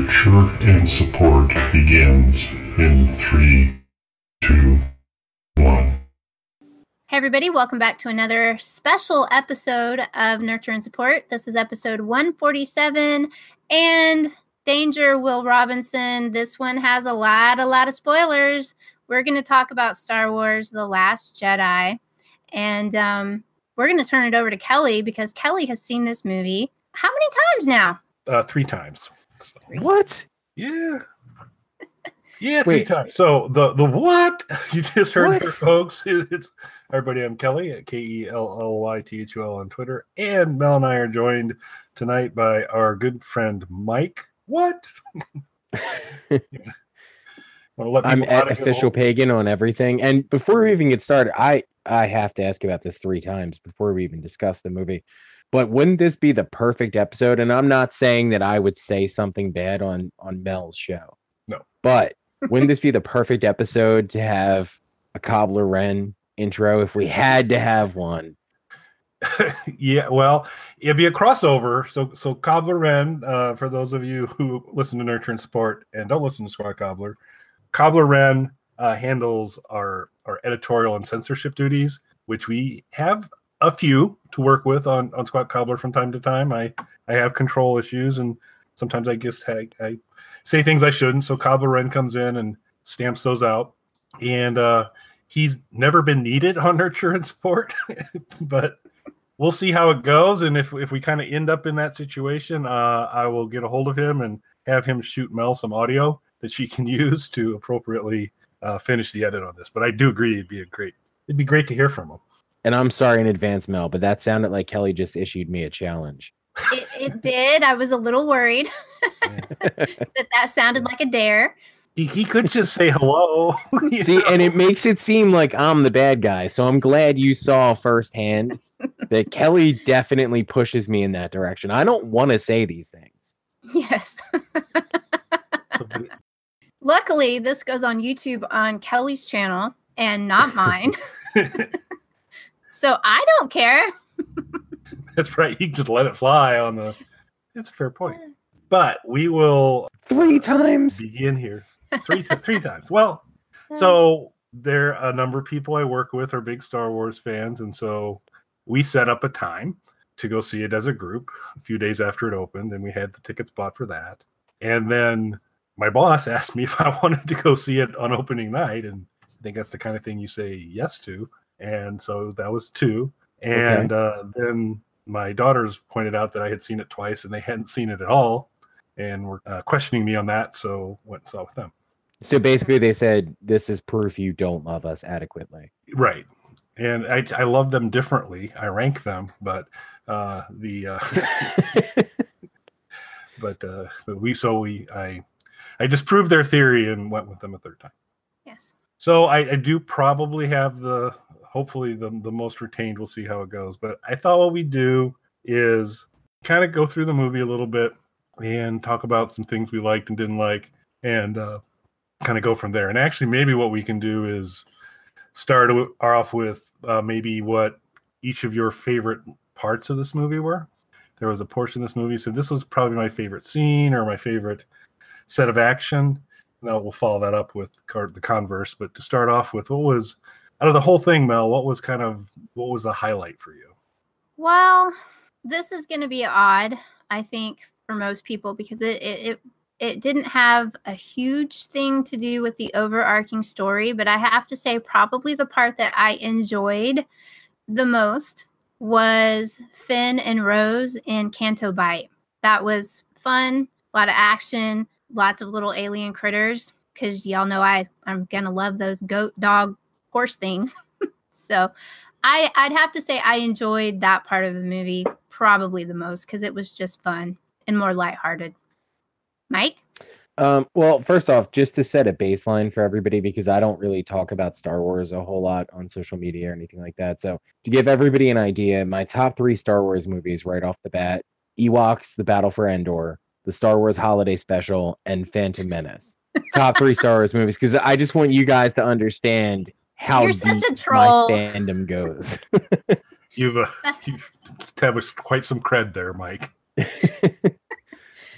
Nurture and Support begins in 3, 2, 1. Hey everybody, welcome back to another special episode of Nurture and Support. This is episode 147, and danger, Will Robinson. This one has a lot of spoilers. We're going to talk about Star Wars: The Last Jedi, and we're going to turn it over to Kelly because Kelly has seen this movie how many times now? 3 times. So. What? Yeah. Yeah, 3 times. So the what you just heard there, folks. It's everybody. I'm Kelly at KELLYTHUL on Twitter, and Mel and I are joined tonight by our good friend Mike. What? I'm at Official Pagan on everything. And before we even get started, I have to ask about this 3 times before we even discuss the movie. But wouldn't this be the perfect episode? And I'm not saying that I would say something bad on Mel's show. No. But wouldn't this be the perfect episode to have a Cobbler Wren intro if we had to have one? Yeah, well, it'd be a crossover. So Cobbler Wren, for those of you who listen to Nurture and Support and don't listen to Squad Cobbler, Cobbler Wren handles our editorial and censorship duties, which we have a few to work with on Squad Cobbler from time to time. I have control issues, and sometimes I guess I say things I shouldn't. So Cobbler Wren comes in and stamps those out, and he's never been needed on Nurture and Support, but we'll see how it goes. And if we kind of end up in that situation, I will get a hold of him and have him shoot Mel some audio that she can use to appropriately finish the edit on this. But I do agree it'd be great to hear from him. And I'm sorry in advance, Mel, but that sounded like Kelly just issued me a challenge. It did. I was a little worried that sounded like a dare. He could just say hello. See, and it makes it seem like I'm the bad guy. So I'm glad you saw firsthand that Kelly definitely pushes me in that direction. I don't want to say these things. Yes. Luckily, this goes on YouTube on Kelly's channel and not mine. So I don't care. That's right. You can just let it fly on the... That's a fair point. But we will... 3 times? Begin here. 3 times. Well, so there are a number of people I work with are big Star Wars fans, and so we set up a time to go see it as a group a few days after it opened, and we had the tickets bought for that. And then my boss asked me if I wanted to go see it on opening night, and I think that's the kind of thing you say yes to. And so that was 2. And then my daughters pointed out that I had seen it twice and they hadn't seen it at all and were questioning me on that, so went and saw it with them. So basically they said, this is proof you don't love us adequately. Right. And I love them differently. I rank them, but I disproved their theory and went with them a 3rd time. Yes. So I do probably have hopefully the most retained. We'll see how it goes. But I thought what we do is kind of go through the movie a little bit and talk about some things we liked and didn't like, and kind of go from there. And actually, maybe what we can do is start off with maybe what each of your favorite parts of this movie were. There was a portion of this movie, so this was probably my favorite scene or my favorite set of action. Now we'll follow that up with the converse. But to start off with, what was... Out of the whole thing, Mel, what was the highlight for you? Well, this is going to be odd, I think, for most people because it didn't have a huge thing to do with the overarching story, but I have to say probably the part that I enjoyed the most was Finn and Rose in Canto Bight. That was fun, a lot of action, lots of little alien critters, because y'all know I'm going to love those goat, dog, horse things. So I'd have to say I enjoyed that part of the movie probably the most because it was just fun and more lighthearted. Mike? Well, first off, just to set a baseline for everybody, because I don't really talk about Star Wars a whole lot on social media or anything like that. So to give everybody an idea, my top 3 Star Wars movies right off the bat: Ewoks, The Battle for Endor, the Star Wars Holiday Special, and Phantom Menace. Top 3 Star Wars movies, because I just want you guys to understand how deep my fandom goes. You've established quite some cred there, Mike.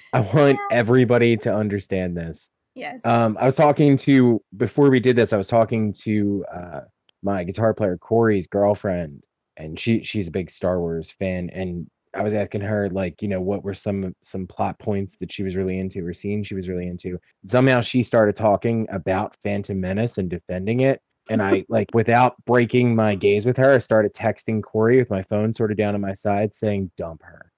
I want Yeah. everybody to understand this. Yes. I was talking to before we did this. I was talking to my guitar player Corey's girlfriend, and she's a big Star Wars fan, and I was asking her like, what were some plot points that she was really into or scenes she was really into. Somehow she started talking about Phantom Menace and defending it, and I like without breaking my gaze with her, I started texting Corey with my phone sort of down on my side, saying, "Dump her."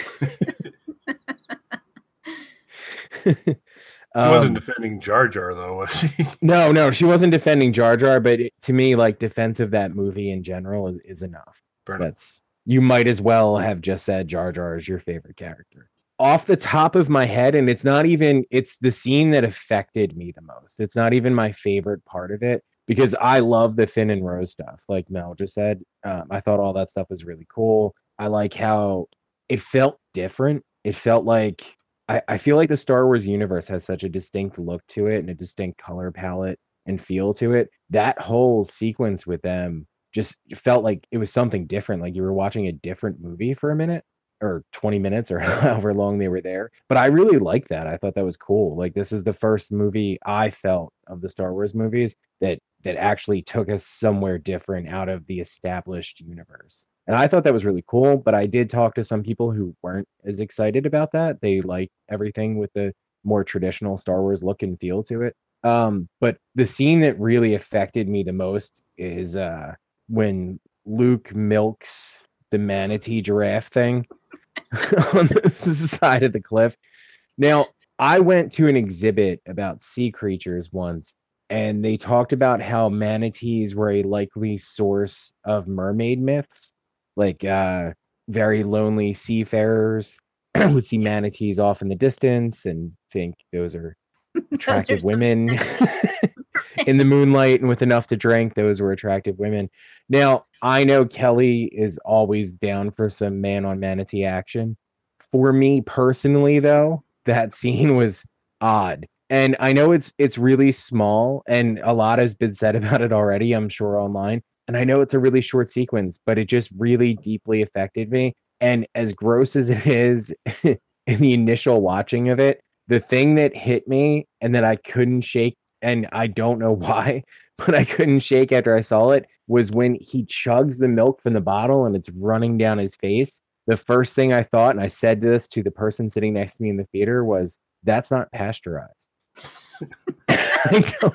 She wasn't um, defending Jar Jar though, was she? No, she wasn't defending Jar Jar, but to me, like defense of that movie in general is enough. Fair enough. That's You might as well have just said Jar Jar is your favorite character. Off the top of my head, and it's the scene that affected me the most. It's not even my favorite part of it because I love the Finn and Rose stuff. Like Mel just said, I thought all that stuff was really cool. I like how it felt different. It felt like I feel like the Star Wars universe has such a distinct look to it and a distinct color palette and feel to it. That whole sequence with them just felt like it was something different. Like you were watching a different movie for a minute or 20 minutes or however long they were there. But I really liked that. I thought that was cool. Like this is the first movie I felt of the Star Wars movies that actually took us somewhere different out of the established universe. And I thought that was really cool, but I did talk to some people who weren't as excited about that. They like everything with the more traditional Star Wars look and feel to it. But the scene that really affected me the most is when Luke milks the manatee giraffe thing on the side of the cliff. Now, I went to an exhibit about sea creatures once, and they talked about how manatees were a likely source of mermaid myths, like very lonely seafarers would see manatees off in the distance and think those are Those are attractive some women in the moonlight and with enough to drink, those were attractive women. Now, I know Kelly is always down for some man on manatee action. For me personally, though, that scene was odd. And I know it's really small and a lot has been said about it already, I'm sure online. And I know it's a really short sequence, but it just really deeply affected me. And as gross as it is in the initial watching of it, the thing that hit me and that I couldn't shake, and I don't know why, but I couldn't shake after I saw it, was when he chugs the milk from the bottle and it's running down his face. The first thing I thought, and I said this to the person sitting next to me in the theater, was, "That's not pasteurized." I, don't,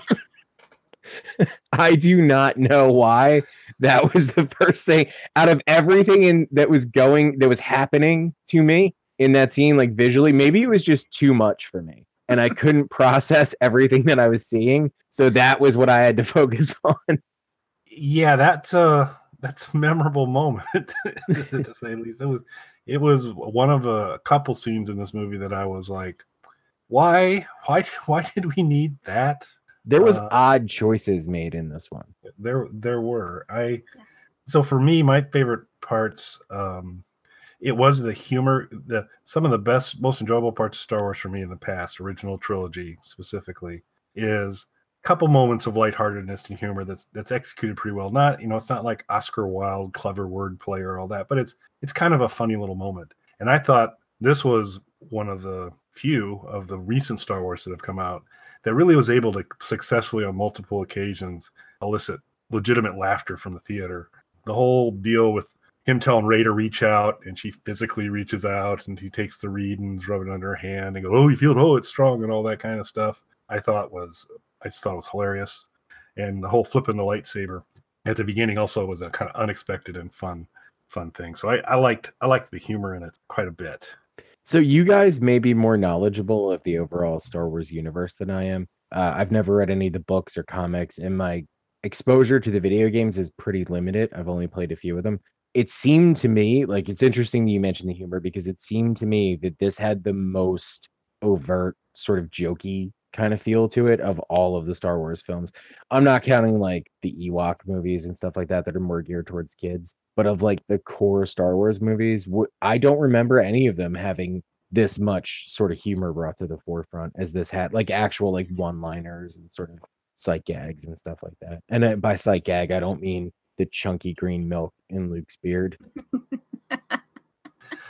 I do not know why that was the first thing out of everything that was happening to me in that scene, like visually. Maybe it was just too much for me, and I couldn't process everything that I was seeing. So that was what I had to focus on. Yeah, that's a memorable moment to say the least. It was one of a couple scenes in this movie that I was like, why did we need that? There was Uh, odd choices made in this one. there were. yes. So for me, my favorite parts, it was the humor. Some of the best, most enjoyable parts of Star Wars for me in the past, original trilogy specifically, is a couple moments of lightheartedness and humor that's executed pretty well. Not, it's not like Oscar Wilde clever wordplay or all that, but it's kind of a funny little moment. And I thought this was one of the few of the recent Star Wars that have come out that really was able to successfully on multiple occasions elicit legitimate laughter from the theater. The whole deal with him telling Rey to reach out, and she physically reaches out, and he takes the reed and rubs it under her hand, and goes, "Oh, you feel it? Oh, it's strong," and all that kind of stuff. I just thought it was hilarious, and the whole flipping the lightsaber at the beginning also was a kind of unexpected and fun thing. So I liked the humor in it quite a bit. So you guys may be more knowledgeable of the overall Star Wars universe than I am. I've never read any of the books or comics, and my exposure to the video games is pretty limited. I've only played a few of them. It seemed to me like it's interesting that you mentioned the humor because it seemed to me that this had the most overt, sort of jokey kind of feel to it of all of the Star Wars films. I'm not counting like the Ewok movies and stuff like that are more geared towards kids, but of like the core Star Wars movies, I don't remember any of them having this much sort of humor brought to the forefront as this had, like actual like one-liners and sort of sight gags and stuff like that. And by sight gag, I don't mean the chunky green milk in Luke's beard.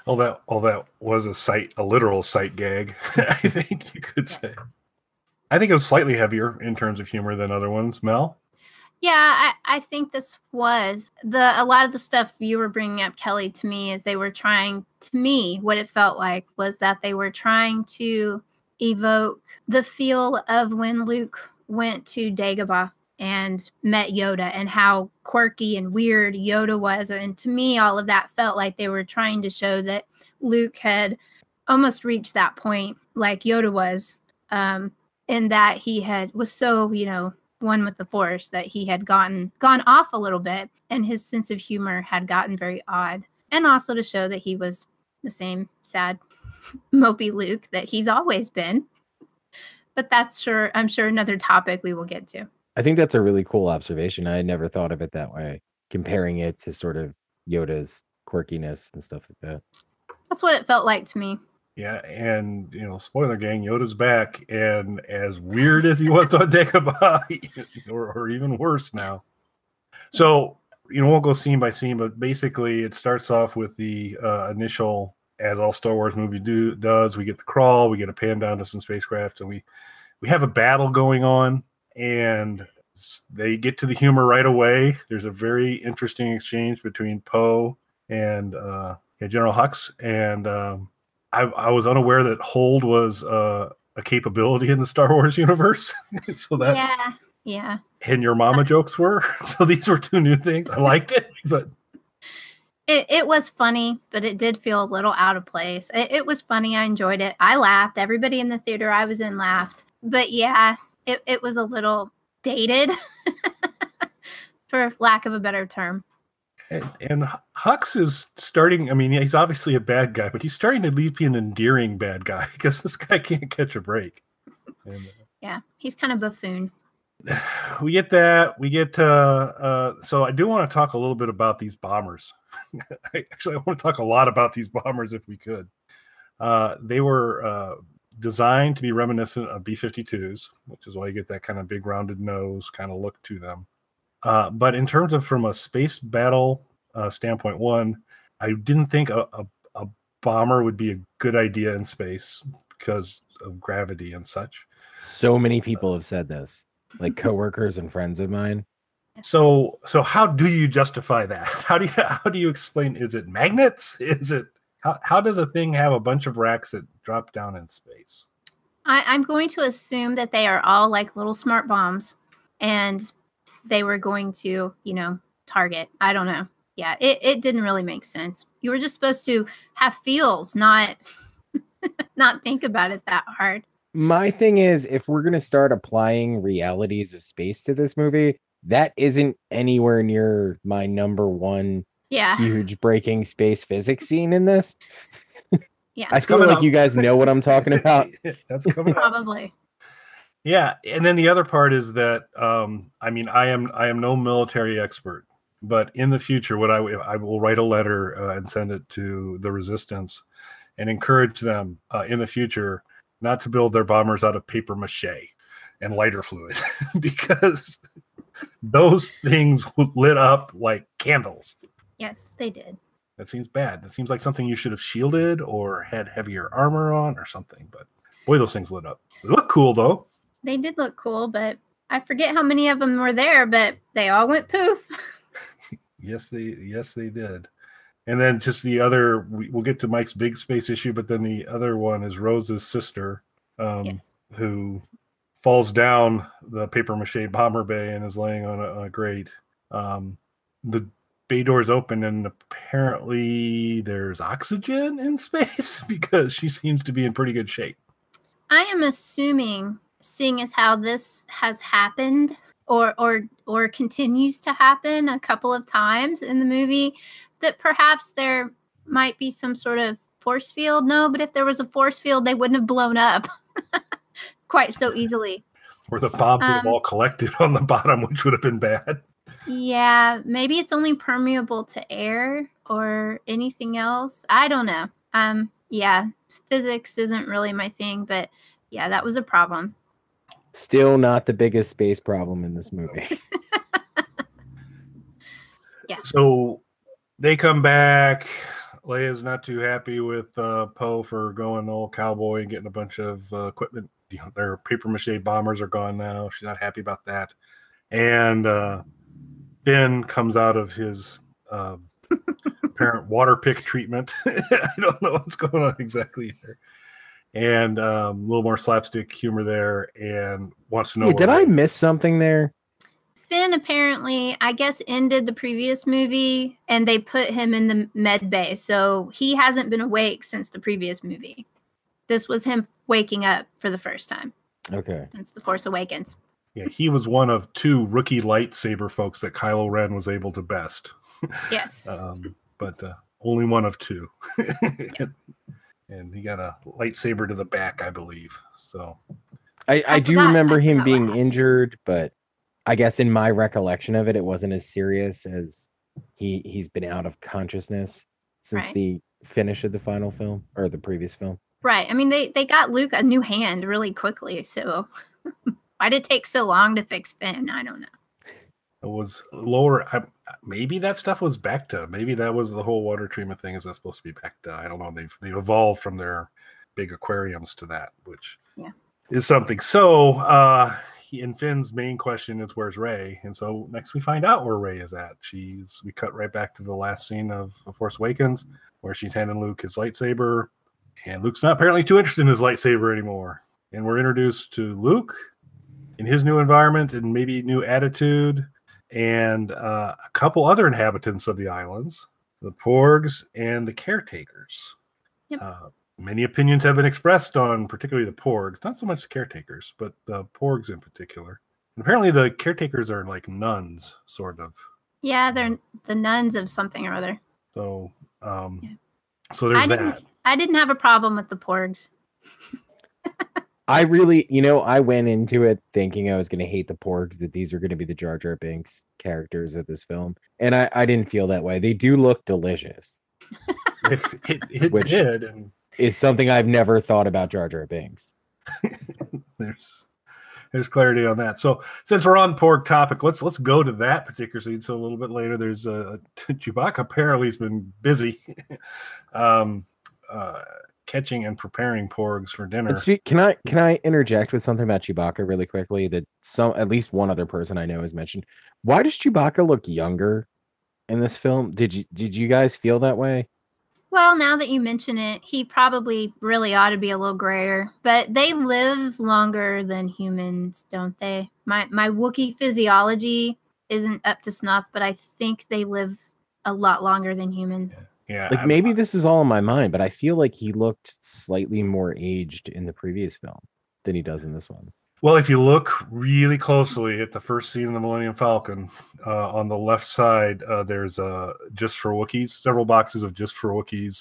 All that was a literal sight gag, I think you could say. I think it was slightly heavier in terms of humor than other ones. Mel? Yeah, I think this was a lot of the stuff you were bringing up, Kelly, to me is they were trying, to me, what it felt like was that they were trying to evoke the feel of when Luke went to Dagobah and met Yoda and how quirky and weird Yoda was. And to me, all of that felt like they were trying to show that Luke had almost reached that point like Yoda was, in that he was so, one with the Force that he had gone off a little bit and his sense of humor had gotten very odd. And also to show that he was the same sad, mopey Luke that he's always been. But I'm sure another topic we will get to. I think that's a really cool observation. I had never thought of it that way, comparing it to sort of Yoda's quirkiness and stuff like that. That's what it felt like to me. Yeah, and spoiler gang, Yoda's back, and as weird as he was on Dagobah, or even worse now. So, won't go scene by scene, but basically it starts off with the initial, as all Star Wars movie does, we get the crawl, we get a pan down to some spacecraft, and we have a battle going on, and they get to the humor right away. There's a very interesting exchange between Poe and General Hux, and I was unaware that hold was a capability in the Star Wars universe. So that yeah. And your mama jokes were. So these were two new things. I liked it, but it was funny, but it did feel a little out of place. It was funny. I enjoyed it. I laughed. Everybody in the theater I was in laughed. But yeah, it was a little dated, for lack of a better term. And Hux is starting, he's obviously a bad guy, but he's starting to at least be an endearing bad guy because this guy can't catch a break. And, yeah, he's kind of buffoon. We get that. We get so I do want to talk a little bit about these bombers. I want to talk a lot about these bombers if we could. They were designed to be reminiscent of B-52s, which is why you get that kind of big rounded nose kind of look to them. But in terms of from a space battle standpoint, I didn't think a bomber would be a good idea in space because of gravity and such. So many people have said this, like coworkers and friends of mine. So how do you justify that? How do you explain? Is it magnets? Is it how does a thing have a bunch of racks that drop down in space? I'm going to assume that they are all like little smart bombs, and they were going to, target. I don't know. Yeah, it didn't really make sense. You were just supposed to have feels, not think about it that hard. My thing is, if we're going to start applying realities of space to this movie, that isn't anywhere near my number one huge breaking space physics scene in this. Yeah, I feel like you guys know what I'm talking about. That's coming probably. Yeah, and then the other part is that I am no military expert, but in the future, I will write a letter and send it to the Resistance, and encourage them in the future not to build their bombers out of paper mache and lighter fluid, because those things lit up like candles. Yes, they did. That seems bad. That seems like something you should have shielded or had heavier armor on or something. But boy, those things lit up. They look cool though. They did look cool, but I forget how many of them were there, but they all went poof. Yes, they did. And then just the other, we'll get to Mike's big space issue, but then the other one is Rose's sister, who falls down the paper mache bomber bay and is laying on a grate. The bay doors open, and apparently there's oxygen in space because she seems to be in pretty good shape. I am assuming, seeing as how this has happened or continues to happen a couple of times in the movie, that perhaps there might be some sort of force field. No, but if there was a force field, they wouldn't have blown up quite so easily. Or the bombs would have all collected on the bottom, which would have been bad. Yeah, maybe it's only permeable to air or anything else. I don't know. Yeah, physics isn't really my thing, but yeah, that was a problem. Still not the biggest space problem in this movie. Yeah. So they come back. Leia's not too happy with Poe for going old cowboy and getting a bunch of equipment. Their paper mache bombers are gone now. She's not happy about that. And Ben comes out of his apparent water pick treatment. I don't know what's going on exactly there. And a little more slapstick humor there, and wants to know. Yeah, did I miss something there? Finn apparently, I guess, ended the previous movie, and they put him in the med bay, so he hasn't been awake since the previous movie. This was him waking up for the first time. Okay. Since The Force Awakens. Yeah, he was one of 2 rookie lightsaber folks that Kylo Ren was able to best. Yes. But only one of 2. And he got a lightsaber to the back, I believe. So I do remember him being injured, but I guess in my recollection of it, it wasn't as serious as he's been out of consciousness since the finish of the final film or the previous film. Right. I mean, they got Luke a new hand really quickly, so why did it take so long to fix Finn? I don't know. It was lower. Maybe that stuff was Bacta. Maybe that was the whole water treatment thing. Is that supposed to be Bacta? I don't know. They've evolved from their big aquariums to that, which is something. So, and Finn's main question is where's Rey, and so next we find out where Rey is at. We cut right back to the last scene of Force Awakens, where she's handing Luke his lightsaber, and Luke's not apparently too interested in his lightsaber anymore. And we're introduced to Luke in his new environment and maybe new attitude. And a couple other inhabitants of the islands, the Porgs and the Caretakers. Yep. Many opinions have been expressed on particularly the Porgs, not so much the Caretakers, but the Porgs in particular. And apparently the Caretakers are like nuns, sort of. Yeah, they're the nuns of something or other. So, so there's that. I didn't have a problem with the Porgs. I really, I went into it thinking I was going to hate the Porgs, that these are going to be the Jar Jar Binks characters of this film. And I didn't feel that way. They do look delicious. It which did. And is something I've never thought about Jar Jar Binks. There's clarity on that. So since we're on Porg topic, let's go to that particular scene. So a little bit later, there's Chewbacca apparently has been busy. Catching and preparing Porgs for dinner. Can I interject with something about Chewbacca really quickly that at least one other person I know has mentioned? Why does Chewbacca look younger in this film? Did you guys feel that way? Well, now that you mention it, he probably really ought to be a little grayer. But they live longer than humans, don't they? My Wookiee physiology isn't up to snuff, but I think they live a lot longer than humans. Yeah. Like maybe this is all in my mind, but I feel like he looked slightly more aged in the previous film than he does in this one. Well, if you look really closely at the first scene of the Millennium Falcon, on the left side, there's Just for Wookiees, several boxes of Just for Wookiees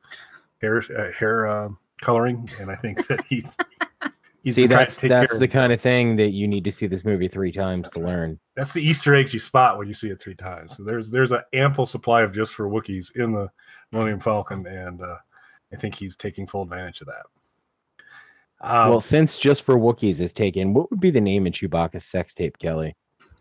hair coloring, and I think that he's see, that's the kind of thing that you need to see this movie 3 times to learn. That's the Easter eggs you spot when you see it 3 times. So there's an ample supply of Just for Wookiees in the Millennium Falcon, and I think he's taking full advantage of that. Well, since Just for Wookiees is taken, what would be the name of Chewbacca's sex tape, Kelly?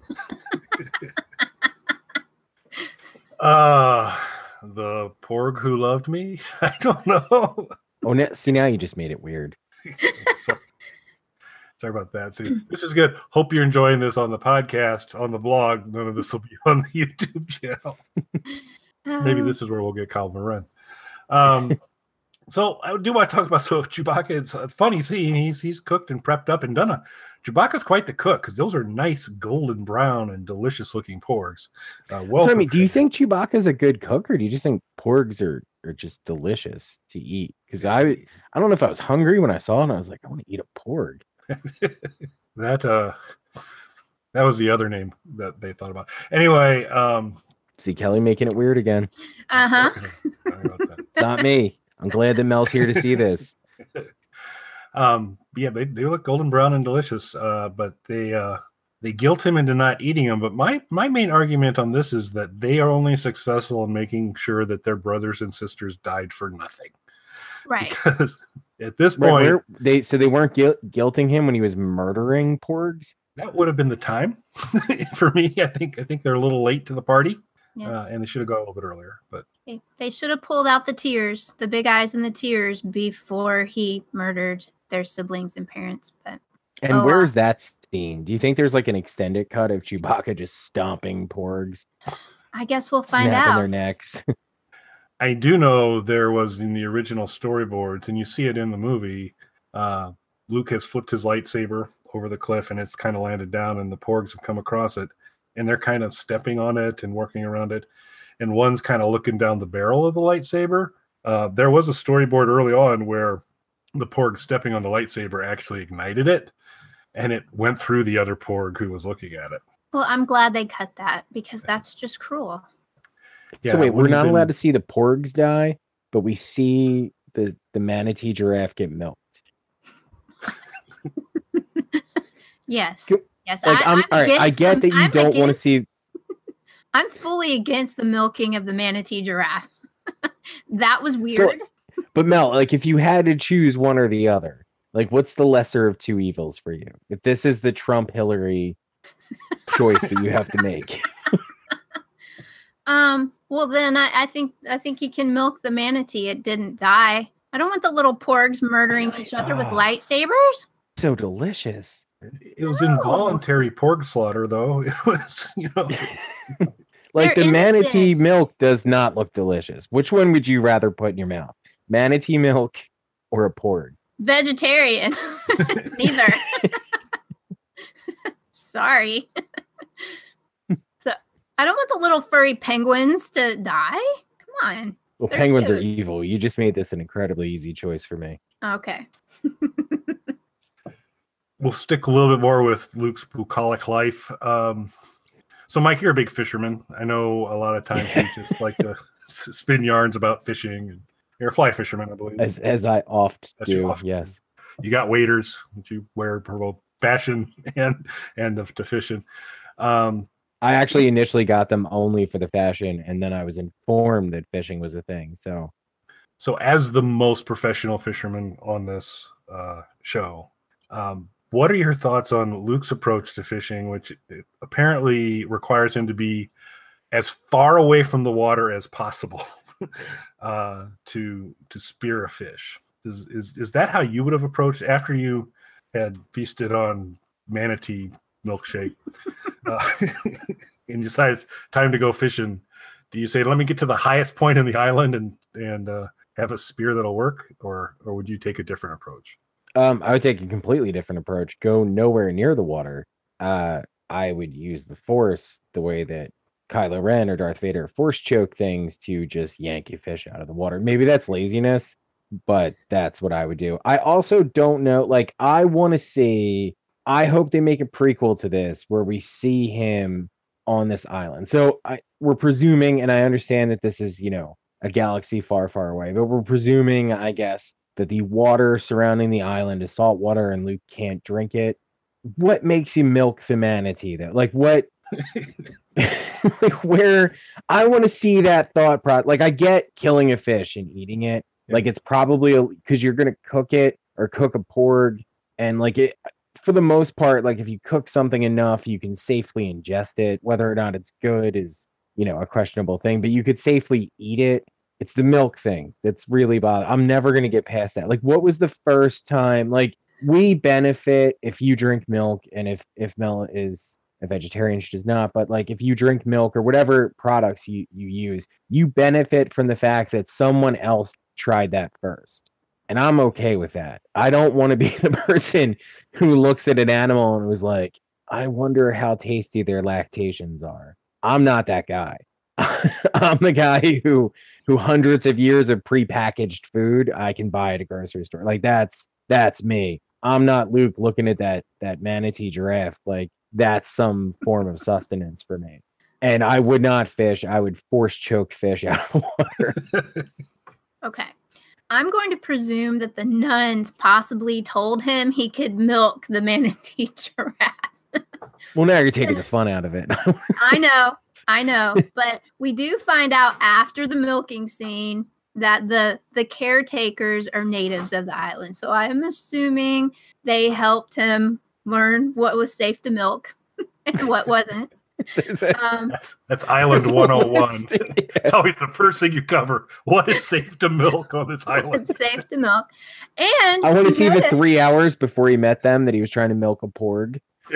The Porg Who Loved Me? I don't know. Oh, see, now you just made it weird. Sorry about that. See, this is good. Hope you're enjoying this on the podcast, on the blog. None of this will be on the YouTube channel. Maybe this is where we'll get Kylo Ren. So I do want to talk about Chewbacca. It's a funny scene. He's cooked and prepped up and done. Chewbacca's quite the cook because those are nice golden brown and delicious looking porgs. So, I mean, do you think Chewbacca's a good cook, or do you just think porgs are just delicious to eat? Because I don't know if I was hungry when I saw it, and I was like, I want to eat a porg. That was the other name that they thought about. Anyway, see Kelly making it weird again. Sorry about that. It's not me. I'm glad that Mel's here to see this. Yeah, they look golden brown and delicious, but they guilt him into not eating them. But my main argument on this is that they are only successful in making sure that their brothers and sisters died for nothing. Right. Because at this point, they weren't guilting him when he was murdering porgs. That would have been the time for me. I think they're a little late to the party. Yes. And they should have gone a little bit earlier. But They should have pulled out the tears, the big eyes and the tears, before he murdered their siblings and parents. But And where's that scene? Do you think there's like an extended cut of Chewbacca just stomping porgs, I guess we'll find snapping out. their necks? I do know there was in the original storyboards, and you see it in the movie, Luke has flipped his lightsaber over the cliff, and it's kind of landed down, and the porgs have come across it, and they're kind of stepping on it and working around it, and one's kind of looking down the barrel of the lightsaber. There was a storyboard early on where the porg stepping on the lightsaber actually ignited it, and it went through the other porg who was looking at it. Well, I'm glad they cut that because that's just cruel. Yeah, So wait, we're not been... allowed to see the porgs die, but we see the manatee giraffe get milked. Yes. Yes. Like, all right, I get that you don't want to see. I'm fully against the milking of the manatee giraffe. That was weird. So, but Mel, like, if you had to choose one or the other, like, what's the lesser of two evils for you? If this is the Trump-Hillary choice that you have to make. Well, then I think he can milk the manatee. It didn't die. I don't want the little porgs murdering each other with lightsabers. So delicious. It was involuntary porg slaughter, though. It was, like, They're the manatee innocent. milk does not look delicious. Which one would you rather put in your mouth? Manatee milk or a porg? Vegetarian. Neither. Sorry. So I don't want the little furry penguins to die. Come on. Well, They're penguins are cute. evil. You just made this an incredibly easy choice for me. Okay. We'll stick a little bit more with Luke's bucolic life. So, Mike, you're a big fisherman. I know a lot of times you just like to spin yarns about fishing. And you're a fly fisherman, I believe. As I oft As do, you oft yes. You got waders that you wear for both fashion and to fishing. I actually initially got them only for the fashion, and then I was informed that fishing was a thing. So as the most professional fisherman on this show, what are your thoughts on Luke's approach to fishing, which apparently requires him to be as far away from the water as possible to spear a fish? Is that how you would have approached after you had feasted on manatee milkshake and decided it's time to go fishing? Do you say, let me get to the highest point in the island and have a spear that'll work, or would you take a different approach? I would take a completely different approach. Go nowhere near the water. I would use the Force the way that Kylo Ren or Darth Vader Force choke things to just yank a fish out of the water. Maybe that's laziness, but that's what I would do. I also don't know. Like, I want to see. I hope they make a prequel to this where we see him on this island. So we're presuming, and I understand that this is, a galaxy far, far away, but we're presuming, I guess, that the water surrounding the island is salt water and Luke can't drink it. What makes you milk the manatee, though? Like, what? Like, where? I want to see that thought process. Like, I get killing a fish and eating it. Yeah. Like, it's probably because you're going to cook it or cook a porg, and like it. For the most part, like, if you cook something enough, you can safely ingest it. Whether or not it's good is, a questionable thing, but you could safely eat it. It's the milk thing that's really bothering. I'm never going to get past that. Like, what was the first time? Like, we benefit if you drink milk, and if Mel is a vegetarian, she does not. But like, if you drink milk or whatever products you use, you benefit from the fact that someone else tried that first. And I'm okay with that. I don't want to be the person who looks at an animal and was like, I wonder how tasty their lactations are. I'm not that guy. I'm the guy who hundreds of years of prepackaged food I can buy at a grocery store. Like, that's me. I'm not Luke looking at that manatee giraffe. Like, that's some form of sustenance for me. And I would not fish. I would force choke fish out of water. Okay. I'm going to presume that the nuns possibly told him he could milk the manatee giraffe. Well, now you're taking the fun out of it. I know. But we do find out after the milking scene that the caretakers are natives of the island. So I'm assuming they helped him learn what was safe to milk and what wasn't. That's Island 101. Yeah. It's always the first thing you cover. What is safe to milk on this island? It's safe to milk. And I want to see the notice- 3 hours before he met them that he was trying to milk a porg.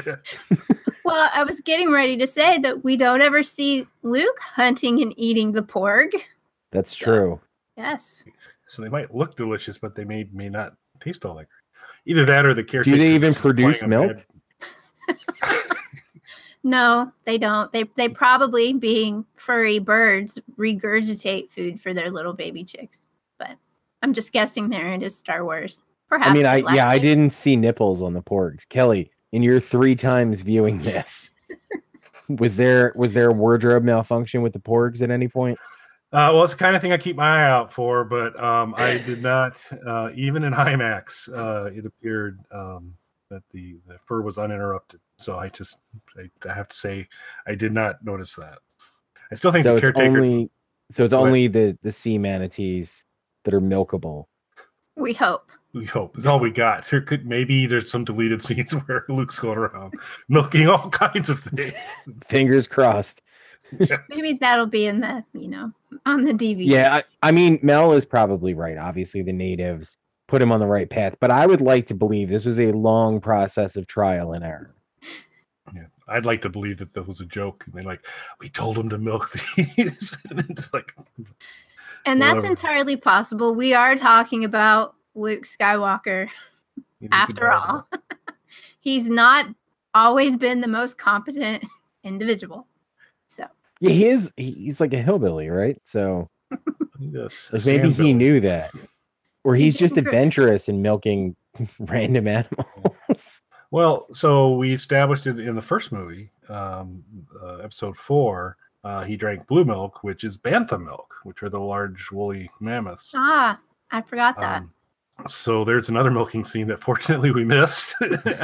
Well, I was getting ready to say that we don't ever see Luke hunting and eating the porg. That's true. Yes. So they might look delicious, but they may not taste all that great. Either that or the caretaker. Do they even is produce playing a milk? bad- No, they don't. They probably, being furry birds, regurgitate food for their little baby chicks. But I'm just guessing there. It is Star Wars. Perhaps. I mean, they like I it. didn't see nipples on the porgs. Kelly, in your 3 times viewing this, was there a wardrobe malfunction with the porgs at any point? Well, it's the kind of thing I keep my eye out for, but I did not, even in IMAX, it appeared that the fur was uninterrupted. So I have to say, I did not notice that. I still think So the it's caretaker. only Go ahead. only the sea manatees that are milkable. We hope. We hope. It's all we got. Maybe there's some deleted scenes where Luke's going around milking all kinds of things. Fingers crossed. Maybe that'll be in the, on the DVD. Yeah, I mean, Mel is probably right. Obviously, the natives put him on the right path, but I would like to believe this was a long process of trial and error. Yeah, I'd like to believe that was a joke. And we told him to milk these. And it's like, And that's whatever. entirely possible. We are talking about Luke Skywalker, after all. He's not always been the most competent individual. So Yeah, he's like a hillbilly, right? So Yes, like maybe he Sandville. knew that, or He he's just didn't adventurous in milking random animals. Well, so we established it in the first movie, episode 4. He drank blue milk, which is bantha milk, which are the large woolly mammoths. I forgot that. So there's another milking scene that fortunately we missed.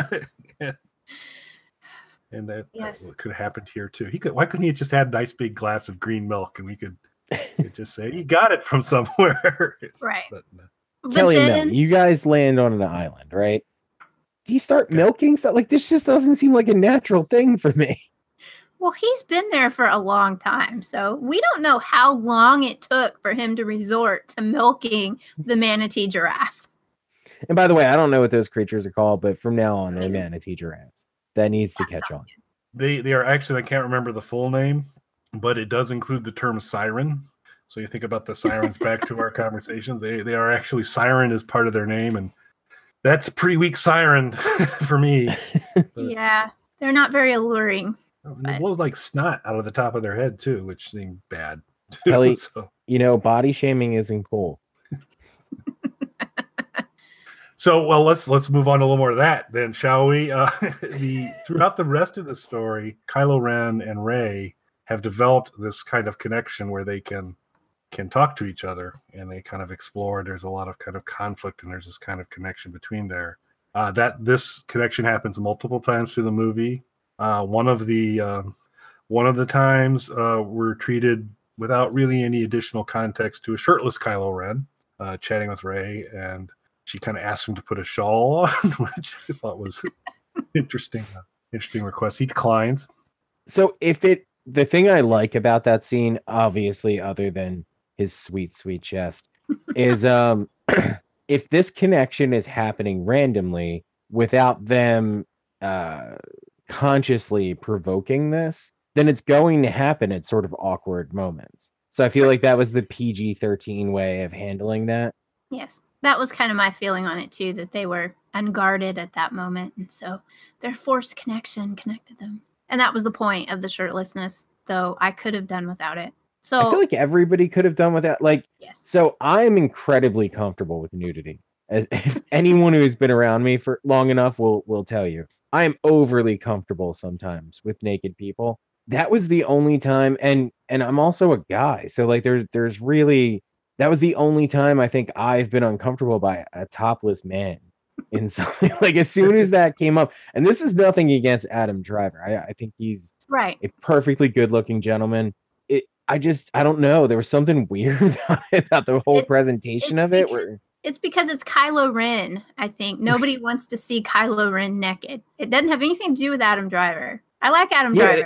And that Yes. could have happened here too. Why couldn't he have just had a nice big glass of green milk and we could just say he got it from somewhere? Right. But no. But Kelly and Mel, then, you guys land on an island, right? Do you start Okay. milking stuff? Like this just doesn't seem like a natural thing for me. well, he's been there for a long time, so we don't know how long it took for him to resort to milking the manatee giraffe. And by the way, I don't know what those creatures are called, but from now on, they're manatee giraffes. That needs to catch on. They are actually, I can't remember the full name, but it does include the term siren. So you think about the sirens back to our conversations. They are actually, siren is part of their name, and that's a pretty weak siren for me. But Yeah, they're not very alluring. it blows like snot out of the top of their head too, which seemed bad. Too. Kelly- So, Body shaming isn't cool. well, let's move on to a little more of that then, shall we? Throughout the rest of the story, Kylo Ren and Rey have developed this kind of connection where they can talk to each other and they kind of explore. There's a lot of kind of conflict and there's this kind of connection between there. This connection happens multiple times through the movie. One of the times we're treated without really any additional context to a shirtless Kylo Ren chatting with Rey, and she kind of asks him to put a shawl on, which I thought was interesting request. He declines. So the thing I like about that scene, obviously, other than his sweet, sweet chest, is if this connection is happening randomly without them consciously provoking this, then it's going to happen at sort of awkward moments. So I feel like that was the PG-13 way of handling that. Yes, that was kind of my feeling on it too, that they were unguarded at that moment, and so their forced connection connected them. And that was the point of the shirtlessness, though I could have done without it. So I feel like everybody could have done without. Like, yes. so I'm incredibly comfortable with nudity. As anyone who's been around me for long enough will tell you, I am overly comfortable sometimes with naked people. That was the only time, and I'm also a guy, so like there's really, that was the only time I think I've been uncomfortable by a topless man in something. Like as soon as that came up, and this is nothing against Adam Driver. I think he's Right. a perfectly good-looking gentleman. I don't know. There was something weird about it, about the whole presentation it's of it. because- It's because it's Kylo Ren, I think. Nobody wants to see Kylo Ren naked. It doesn't have anything to do with Adam Driver. I like Adam Yeah, Driver.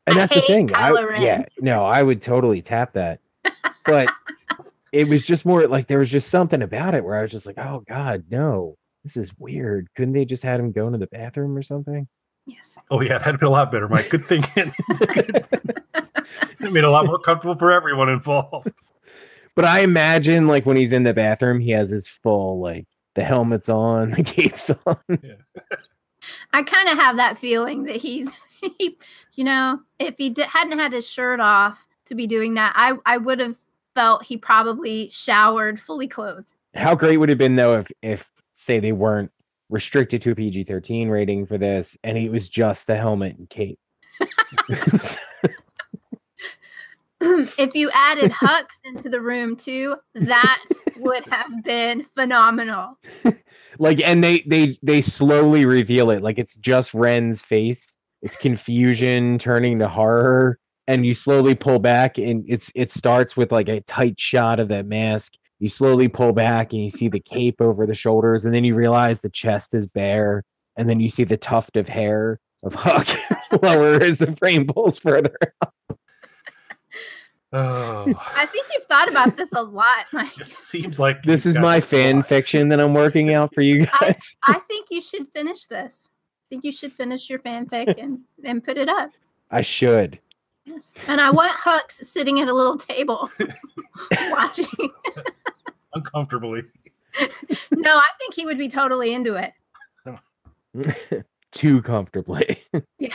And I that's the hate thing. Kylo Ren. Yeah, no, I would totally tap that. But it was just more like there was just something about it where I was just like, oh God, no, this is weird. Couldn't they just had him go into the bathroom or something? Yes. Oh yeah, that'd been a lot better, Mike. Good thinking. It made it a lot more comfortable for everyone involved. But I imagine like when he's in the bathroom, he has his full like the helmet's on, the cape's on. I kind of have that feeling that he's, if he hadn't had his shirt off to be doing that, I would have felt he probably showered fully clothed. How great would it have been though if say they weren't restricted to a PG-13 rating for this, and it was just the helmet and cape. If you added Hux into the room too, that would have been phenomenal. Like, and they slowly reveal it. Like, it's just Ren's face. It's confusion turning to horror, and you slowly pull back, and it starts with like a tight shot of that mask. You slowly pull back, and you see the cape over the shoulders, and then you realize the chest is bare, and then you see the tuft of hair of Huck lower as the frame pulls further out. Oh, I think you've thought about this a lot, Mike. it seems like This is my fan fiction that I'm working out for you guys. I think you should finish this. I think you should finish your fanfic and put it up. I should. Yes. And I want Hux sitting at a little table watching. Uncomfortably. No, I think he would be totally into it. Too comfortably. Yes.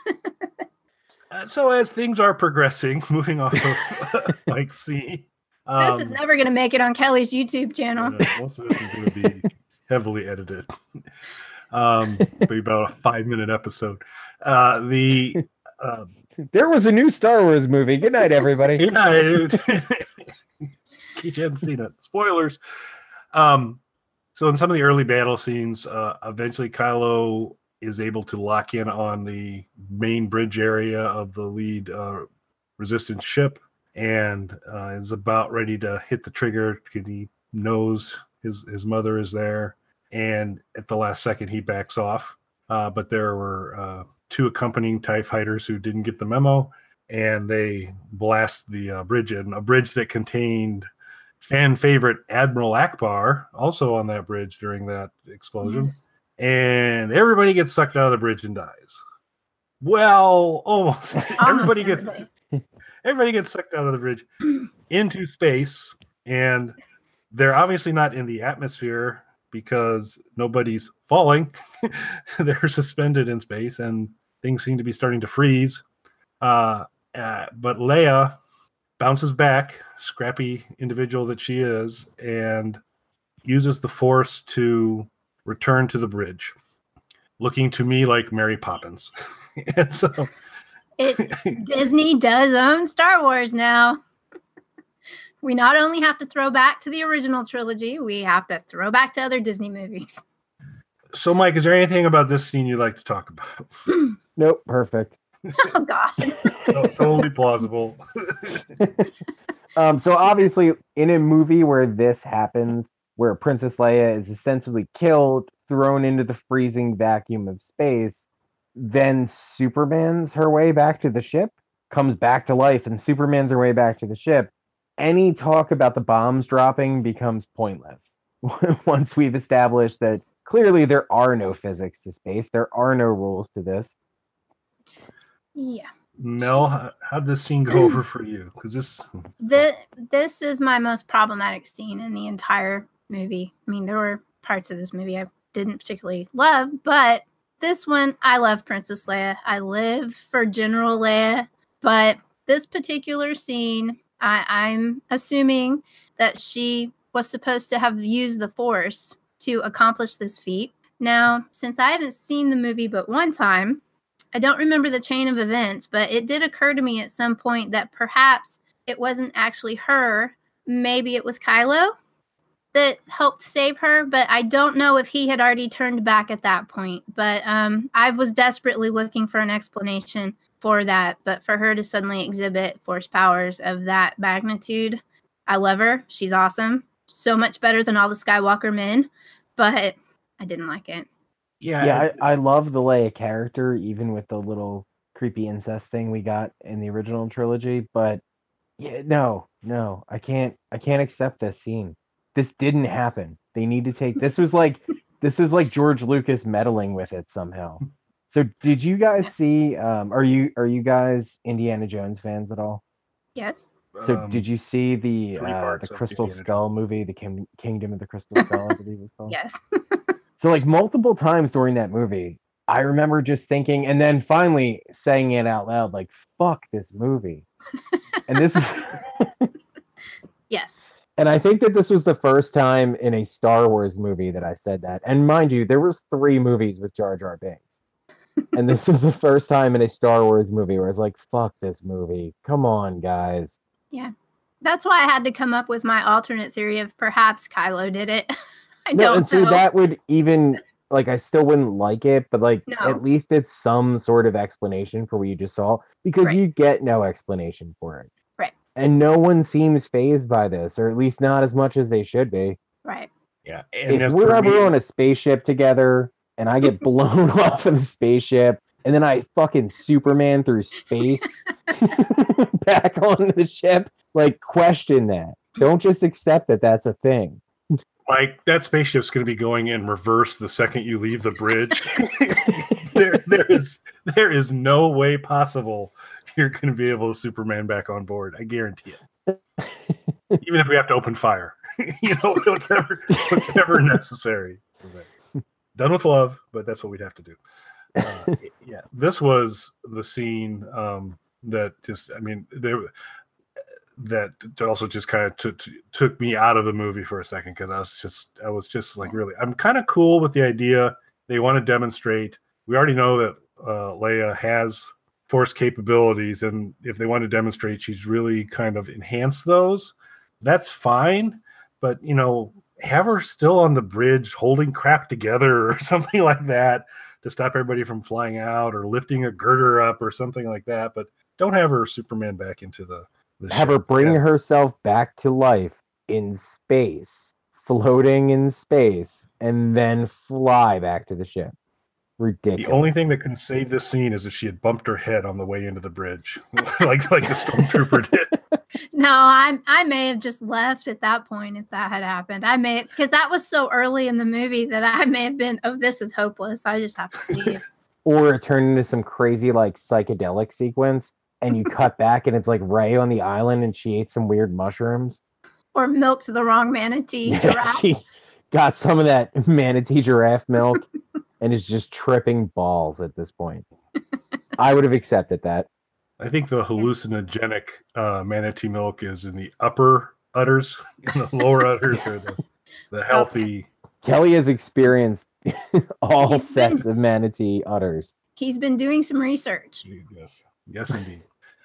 So as things are progressing, moving off of Mike's scene. This is never going to make it on Kelly's YouTube channel. Most of this is going to be heavily edited. Be about a 5-minute episode. There was a new Star Wars movie. Good night, everybody. Good night. In case you hadn't seen it. Spoilers. So in some of the early battle scenes, eventually Kylo is able to lock in on the main bridge area of the lead resistance ship and is about ready to hit the trigger because he knows his mother is there. And at the last second, he backs off. But there were 2 accompanying TIE fighters who didn't get the memo, and they blast the bridge in, a bridge that contained fan favorite Admiral Akbar, also on that bridge during that explosion. Yes. And everybody gets sucked out of the bridge and dies. Well, almost. Everybody gets sucked out of the bridge into space, and they're obviously not in the atmosphere because nobody's falling. They're suspended in space, and things seem to be starting to freeze. But Leia bounces back, scrappy individual that she is, and uses the Force to return to the bridge, looking to me like Mary Poppins. And so Disney does own Star Wars now. We not only have to throw back to the original trilogy, we have to throw back to other Disney movies. So, Mike, is there anything about this scene you'd like to talk about? Nope, perfect. Oh, God. Totally plausible. So obviously, in a movie where this happens, where Princess Leia is essentially killed, thrown into the freezing vacuum of space, then Superman's her way back to the ship, comes back to life, and Superman's her way back to the ship. Any talk about the bombs dropping becomes pointless. Once we've established that clearly there are no physics to space, there are no rules to this. Yeah. Mel, how'd this scene go over for you? Because this is my most problematic scene in the entire movie. I mean, there were parts of this movie I didn't particularly love, but this one, I love Princess Leia. I live for General Leia, but this particular scene, I'm assuming that she was supposed to have used the Force to accomplish this feat. Now, since I haven't seen the movie but one time, I don't remember the chain of events, but it did occur to me at some point that perhaps it wasn't actually her. Maybe it was Kylo that helped save her, but I don't know if he had already turned back at that point. But I was desperately looking for an explanation for that. But for her to suddenly exhibit Force powers of that magnitude, I love her. She's awesome. So much better than all the Skywalker men, but I didn't like it. Yeah, I love the Leia character, even with the little creepy incest thing we got in the original trilogy, but yeah, no, I can't accept this scene. This didn't happen. They need to take this was like George Lucas meddling with it somehow. So did you guys see are you guys Indiana Jones fans at all? Yes. So did you see the 3 parts of Crystal Indiana Skull movie, the Kingdom of the Crystal Skull, I believe it's called? Yes. So like multiple times during that movie, I remember just thinking and then finally saying it out loud like fuck this movie. And this Yes. and I think that this was the first time in a Star Wars movie that I said that. And mind you, there was 3 movies with Jar Jar Binks. And this was the first time in a Star Wars movie where I was like, fuck this movie. Come on, guys. Yeah. That's why I had to come up with my alternate theory of perhaps Kylo did it. I No, don't and see, know. that would even, like, I still wouldn't like it, but, like, No. at least it's some sort of explanation for what you just saw, because Right. you get no explanation for it. Right. And no one seems phased by this, or at least not as much as they should be. Right. Yeah, and If as we're for ever me, on a spaceship together, and I get blown off of the spaceship, and then I fucking Superman through space back onto the ship, like, question that. Don't just accept that that's a thing. Mike, that spaceship's going to be going in reverse the second you leave the bridge. there is no way possible you're going to be able to Superman back on board. I guarantee it. Even if we have to open fire, whatever necessary. Done with love, but that's what we'd have to do. Yeah, this was the scene that just, I mean, that also just kind of took me out of the movie for a second, because I was just like, really, I'm kind of cool with the idea they want to demonstrate. We already know that Leia has Force capabilities, and if they want to demonstrate she's really kind of enhanced those, that's fine. But have her still on the bridge holding crap together or something like that to stop everybody from flying out, or lifting a girder up or something like that. But don't have her Superman back into the have her ship. bring Yeah. herself back to life in space, floating in space, and then fly back to the ship. Ridiculous. The only thing that can save this scene is if she had bumped her head on the way into the bridge, like the stormtrooper did. No, I may have just left at that point if that had happened. I may, because that was so early in the movie that I may have been, oh, this is hopeless. I just have to leave. Or it turned into some crazy like psychedelic sequence, and you cut back and it's like Rey on the island and she ate some weird mushrooms. Or milked the wrong manatee giraffe. She got some of that manatee giraffe milk and is just tripping balls at this point. I would have accepted that. I think the hallucinogenic manatee milk is in the upper udders, and the lower udders are the healthy. Kelly has experienced all sets of manatee udders. He's been doing some research. Yes, indeed.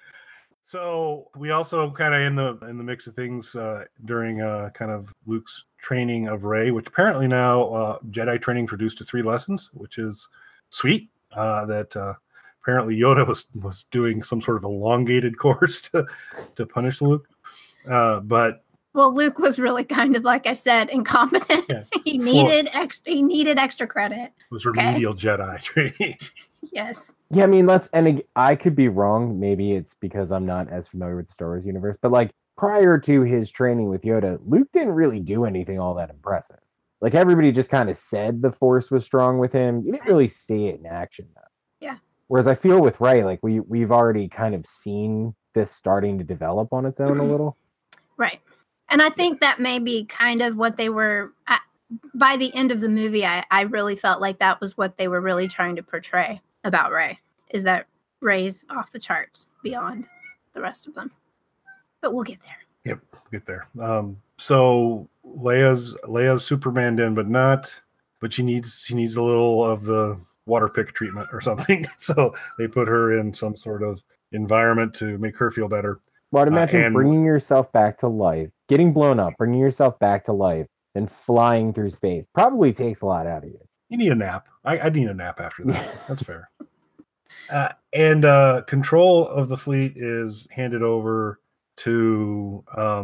So we also kind of in the mix of things during kind of Luke's training of Rey, which apparently now Jedi training reduced to 3 lessons, which is sweet. That apparently Yoda was doing some sort of elongated course to punish Luke, but. Well, Luke was really kind of, like I said, incompetent. Yeah. He needed extra credit. It was remedial Jedi training. Yes. Yeah, I mean, I could be wrong. Maybe it's because I'm not as familiar with the Star Wars universe, but like prior to his training with Yoda, Luke didn't really do anything all that impressive. Like everybody just kind of said the Force was strong with him. You didn't really see it in action though. Yeah. Whereas I feel with Rey, like we've already kind of seen this starting to develop on its own a little. Right. And I think that may be kind of what they were, by the end of the movie, I really felt like that was what they were really trying to portray about Rey, is that Rey's off the charts beyond the rest of them. But we'll get there. Yep, we'll get there. So Leia's Superman in, but she needs a little of the water pick treatment or something. So they put her in some sort of environment to make her feel better. Well, I'd imagine bringing yourself back to life, getting blown up, bringing yourself back to life, and flying through space probably takes a lot out of you. You need a nap. I need a nap after that. That's fair. And control of the fleet is handed over to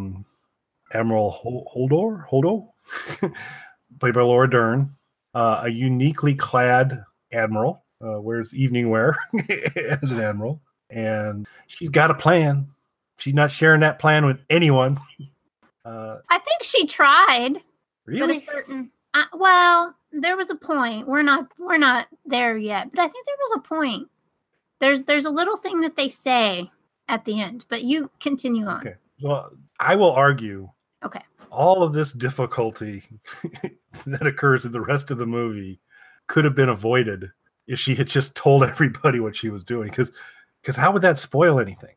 Admiral Holdo, played by Laura Dern, a uniquely clad admiral. wears evening wear as an admiral, and she's got a plan. She's not sharing that plan with anyone. I think she tried, Really? but a certain. Well, there was a point. We're not there yet, but I think there was a point. There's a little thing that they say at the end, but you continue on. Okay. Well, I will argue. Okay. All of this difficulty that occurs in the rest of the movie could have been avoided if she had just told everybody what she was doing. Because how would that spoil anything?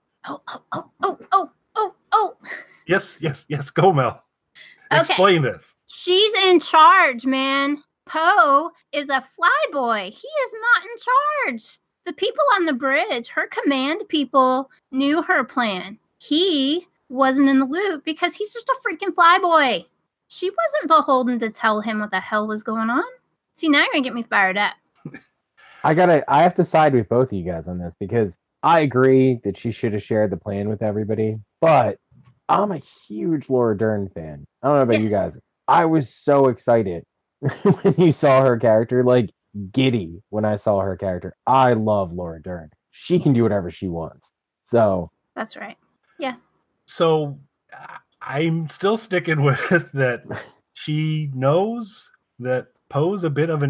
Oh. Yes. Go, Mel. Okay. Explain this. She's in charge, man. Poe is a flyboy. He is not in charge. The people on the bridge, her command people, knew her plan. He wasn't in the loop because he's just a freaking flyboy. She wasn't beholden to tell him what the hell was going on. See, now you're going to get me fired up. I have to side with both of you guys on this because I agree that she should have shared the plan with everybody, but I'm a huge Laura Dern fan. I don't know about you guys. I was so excited when you saw her character, like giddy when I saw her character. I love Laura Dern. She can do whatever she wants. So that's right. Yeah. So I'm still sticking with that. She knows that Poe's a bit of an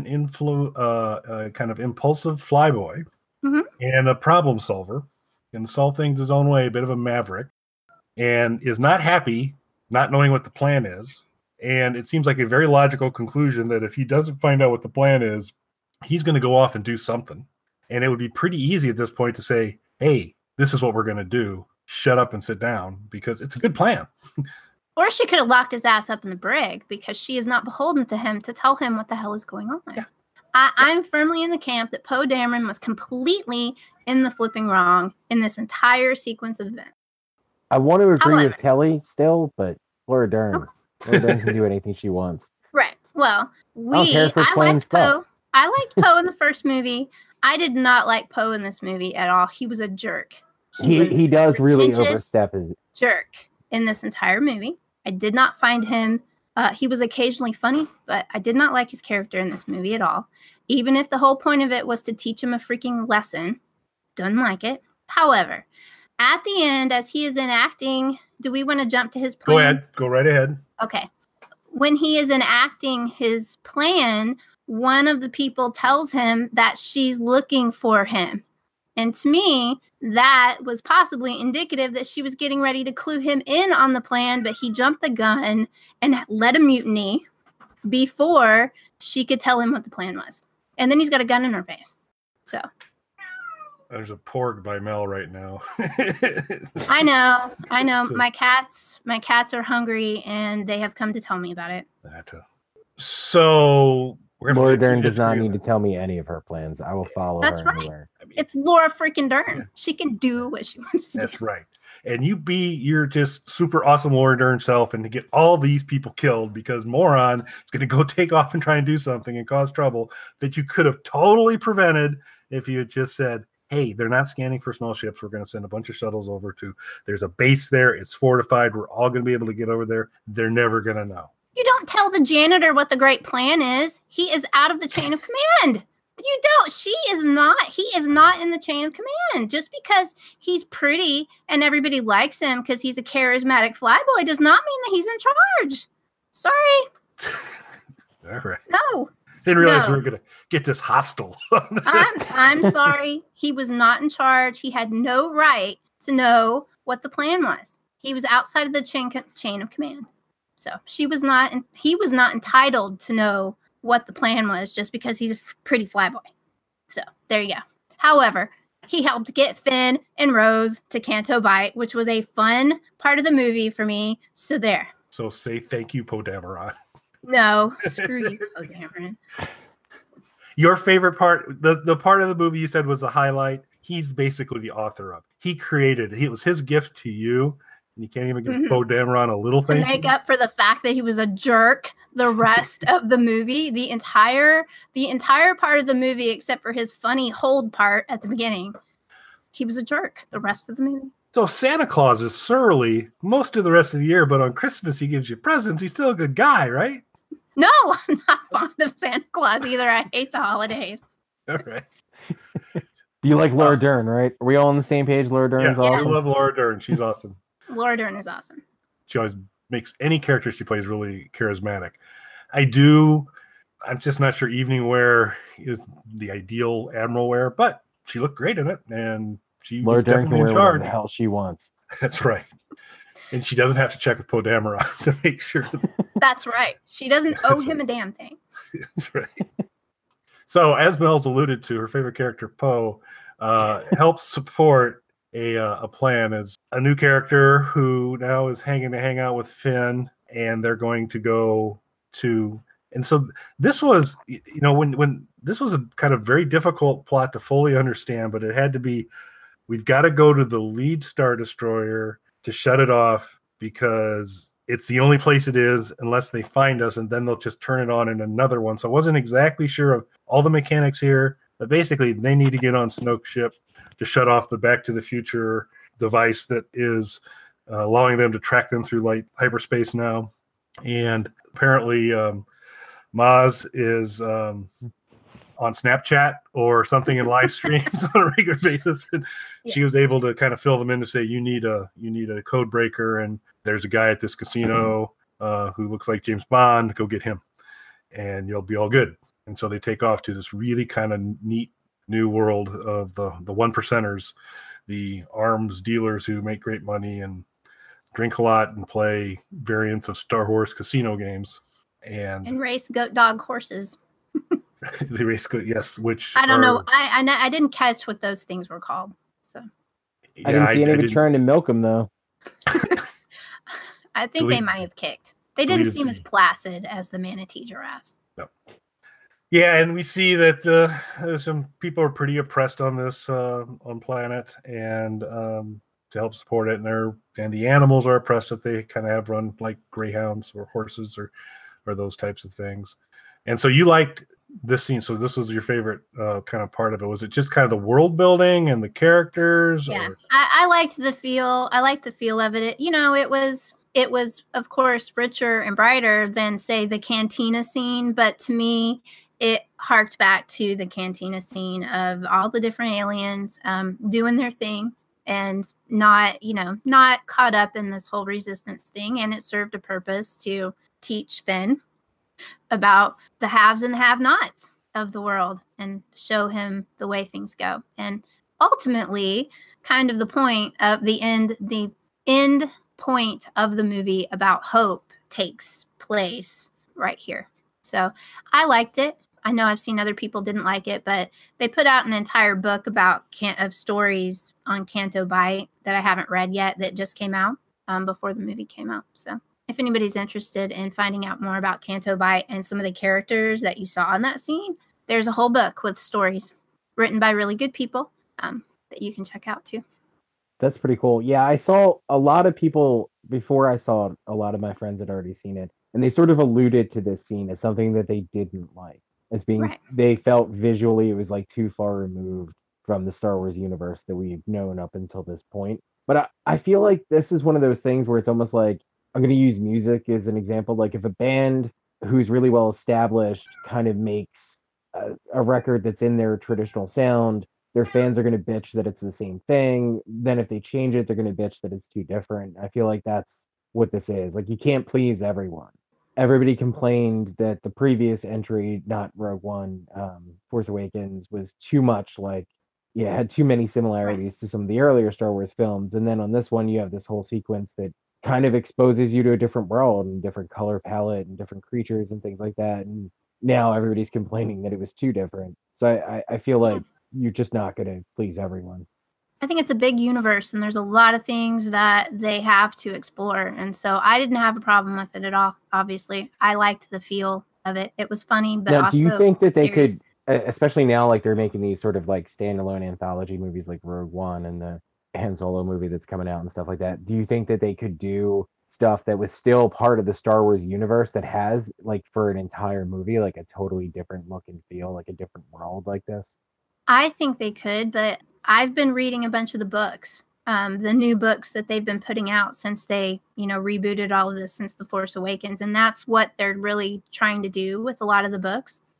kind of impulsive flyboy and a problem solver, can solve things his own way, a bit of a maverick, and is not happy not knowing what the plan is. And it seems like a very logical conclusion that if he doesn't find out what the plan is, he's going to go off and do something. And it would be pretty easy at this point to say, hey, this is what we're going to do. Shut up and sit down, because it's a good plan. Or she could have locked his ass up in the brig because she is not beholden to him to tell him what the hell is going on. Yeah. I'm firmly in the camp that Poe Dameron was completely in the flipping wrong in this entire sequence of events. I want to agree with Kelly still, but Laura Dern. Laura Dern can do anything she wants. Right. Well, I liked Poe. I liked Poe in the first movie. I did not like Poe in this movie at all. He was a jerk. He does really overstep his jerk in this entire movie. I did not find him. He was occasionally funny, but I did not like his character in this movie at all. Even if the whole point of it was to teach him a freaking lesson, didn't like it. However, at the end, as he is enacting, do we want to jump to his plan? Go ahead. Go right ahead. Okay. When he is enacting his plan, one of the people tells him that she's looking for him. And to me, that was possibly indicative that she was getting ready to clue him in on the plan, but he jumped the gun and led a mutiny before she could tell him what the plan was. And then he's got a gun in her face. So. There's a porg by Mel right now. I know. My cats are hungry, and they have come to tell me about it. So Laura Dern does not need to tell me any of her plans. I will follow her anywhere. I mean, it's Laura freaking Dern. Yeah. She can do what she wants to do. That's right. And you're just super awesome Laura Dern self, and to get all these people killed because moron is going to go take off and try and do something and cause trouble that you could have totally prevented if you had just said, hey, they're not scanning for small ships. We're going to send a bunch of shuttles over to, there's a base there. It's fortified. We're all going to be able to get over there. They're never going to know. You don't tell the janitor what the great plan is. He is out of the chain of command. You don't. He is not in the chain of command. Just because he's pretty and everybody likes him because he's a charismatic flyboy does not mean that he's in charge. Sorry. All right. No. Didn't realize we were going to get this hostile. I'm sorry. He was not in charge. He had no right to know what the plan was. He was outside of the chain of command. So he was not entitled to know what the plan was just because he's a pretty flyboy. So there you go. However, he helped get Finn and Rose to Canto Bight, which was a fun part of the movie for me. So there. So say thank you, Poe Dameron. No, screw you, Poe Dameron. Your favorite part, the part of the movie you said was the highlight. He's basically the author of. He created it. It was his gift to you. And you can't even give Poe Dameron a little thing. To make up for the fact that he was a jerk the rest of the movie, the entire part of the movie, except for his funny hold part at the beginning, he was a jerk the rest of the movie. So Santa Claus is surly most of the rest of the year, but on Christmas he gives you presents. He's still a good guy, right? No, I'm not fond of Santa Claus either. I hate the holidays. All right. Do you like Laura Dern, right? Are we all on the same page? Laura Dern's Yeah, awesome. I love Laura Dern. She's awesome. Laura Dern is awesome. She always makes any character she plays really charismatic. I'm just not sure evening wear is the ideal Admiral wear, but she looked great in it, and she Laura was Dern can definitely wear in whatever charge. the hell she wants. That's right. And she doesn't have to check with Poe Dameron to make sure. That's right. She doesn't owe him a damn thing. That's right. So, as Mel's alluded to, her favorite character, Poe, helps support a plan as a new character who now is hang out with Finn, and they're going to go to. And so this was, when this was a kind of very difficult plot to fully understand, but it had to be, we've got to go to the lead Star Destroyer to shut it off because it's the only place it is unless they find us, and then they'll just turn it on in another one. So I wasn't exactly sure of all the mechanics here, but basically they need to get on Snoke's ship to shut off the Back to the Future device that is allowing them to track them through light hyperspace now. And apparently Maz is on Snapchat or something in live streams on a regular basis, and she was able to kind of fill them in to say you need a code breaker, and there's a guy at this casino who looks like James Bond. Go get him, and you'll be all good. And so they take off to this really kind of neat new world of the one percenters, the arms dealers who make great money and drink a lot and play variants of Star Wars casino games and race goat, dog, horses. They basically, yes, which I don't know. I didn't catch what those things were called. So I didn't see anybody trying to milk them though. I think they might have kicked. They didn't seem as placid as the manatee giraffes. No. Yeah, and we see that some people are pretty oppressed on this on planet, and to help support it, and the animals are oppressed that they kind of have run like greyhounds or horses or those types of things. And so you liked this scene. So this was your favorite kind of part of it. Was it just kind of the world building and the characters? Yeah, I liked the feel. I liked the feel of it. It was of course richer and brighter than say the cantina scene, but to me it harked back to the cantina scene of all the different aliens doing their thing and not caught up in this whole resistance thing. And it served a purpose to teach Finn about the haves and the have-nots of the world and show him the way things go. And ultimately, kind of the point of the end point of the movie about hope takes place right here. So I liked it. I know I've seen other people didn't like it, but they put out an entire book of stories on Canto Bight that I haven't read yet that just came out before the movie came out. So if anybody's interested in finding out more about Canto Bight and some of the characters that you saw in that scene, there's a whole book with stories written by really good people that you can check out too. That's pretty cool. Yeah, I saw a lot of people before I saw it, a lot of my friends had already seen it, and they sort of alluded to this scene as something that they didn't like, as being Right. They felt visually it was like too far removed from the Star Wars universe that we've known up until this point. But I feel like this is one of those things where it's almost like, I'm going to use music as an example. Like if a band who's really well established kind of makes a record that's in their traditional sound, their fans are going to bitch that it's the same thing. Then if they change it, they're going to bitch that it's too different. I feel like that's what this is. Like you can't please everyone. Everybody complained that the previous entry, not Rogue One, Force Awakens, was too much like, had too many similarities to some of the earlier Star Wars films. And then on this one, you have this whole sequence that kind of exposes you to a different world and different color palette and different creatures and things like that. And now everybody's complaining that it was too different. So I feel like you're just not going to please everyone. I think it's a big universe and there's a lot of things that they have to explore. And so I didn't have a problem with it at all. Obviously, I liked the feel of it. It was funny, but now, also do you think that they serious. could, especially now, like they're making these sort of like standalone anthology movies like Rogue One and the Han Solo movie that's coming out and stuff like that. Do you think that they could do stuff that was still part of the Star Wars universe that has, like, for an entire movie, like a totally different look and feel, like a different world like this? I think they could, but I've been reading a bunch of the books, the new books that they've been putting out since they, rebooted all of this since The Force Awakens. And that's what they're really trying to do with a lot of the books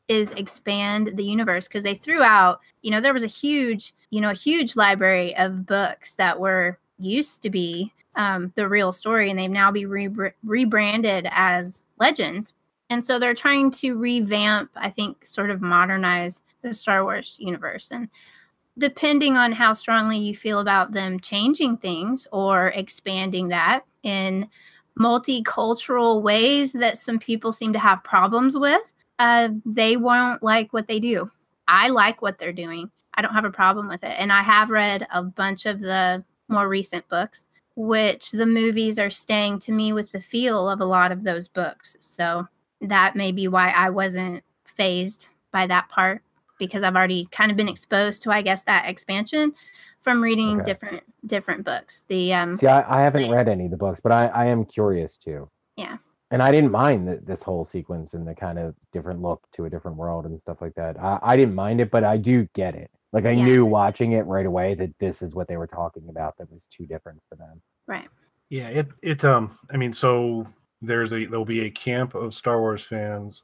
is expand the universe, because they threw out, there was a huge library of books that were used to be the real story, and they've now been rebranded as Legends. And so they're trying to revamp, I think, sort of modernize the Star Wars universe. And depending on how strongly you feel about them changing things or expanding that in multicultural ways that some people seem to have problems with, they won't like what they do. I like what they're doing. I don't have a problem with it. And I have read a bunch of the more recent books, which the movies are staying to me with the feel of a lot of those books. So that may be why I wasn't fazed by that part, because I've already kind of been exposed to, I guess, that expansion from reading different books. See, I haven't read any of the books, but I am curious too. Yeah. And I didn't mind this whole sequence and the kind of different look to a different world and stuff like that. I didn't mind it, but I do get it. Like, I knew watching it right away that this is what they were talking about, that was too different for them. Right. Yeah, I mean, so there'll be a camp of Star Wars fans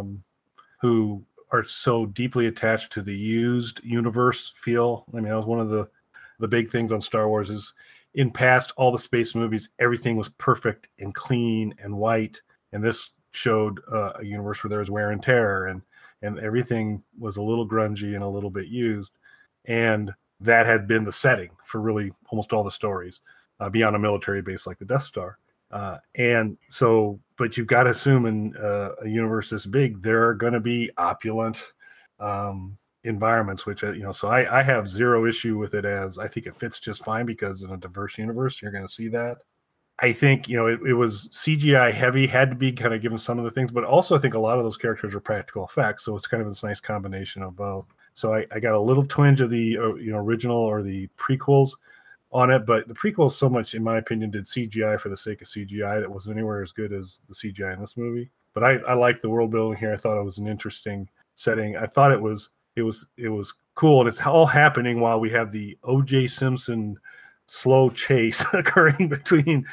who are so deeply attached to the used universe feel. I mean, that was one of the big things on Star Wars is, in past, all the space movies, everything was perfect and clean and white, and this showed a universe where there was wear and tear, and everything was a little grungy and a little bit used, and that had been the setting for really almost all the stories, beyond a military base like the Death Star. And so, but you've got to assume in a universe this big, there are going to be opulent environments, which, so I have zero issue with it, as I think it fits just fine, because in a diverse universe, you're going to see that. I think, it was CGI heavy, had to be, kind of given some of the things, but also I think a lot of those characters are practical effects. So it's kind of this nice combination of both. So I got a little twinge of the, original or the prequels on it, but the prequels so much, in my opinion, did CGI for the sake of CGI that wasn't anywhere as good as the CGI in this movie. But I like the world building here. I thought it was an interesting setting. I thought it was cool, and it's all happening while we have the O.J. Simpson slow chase occurring between,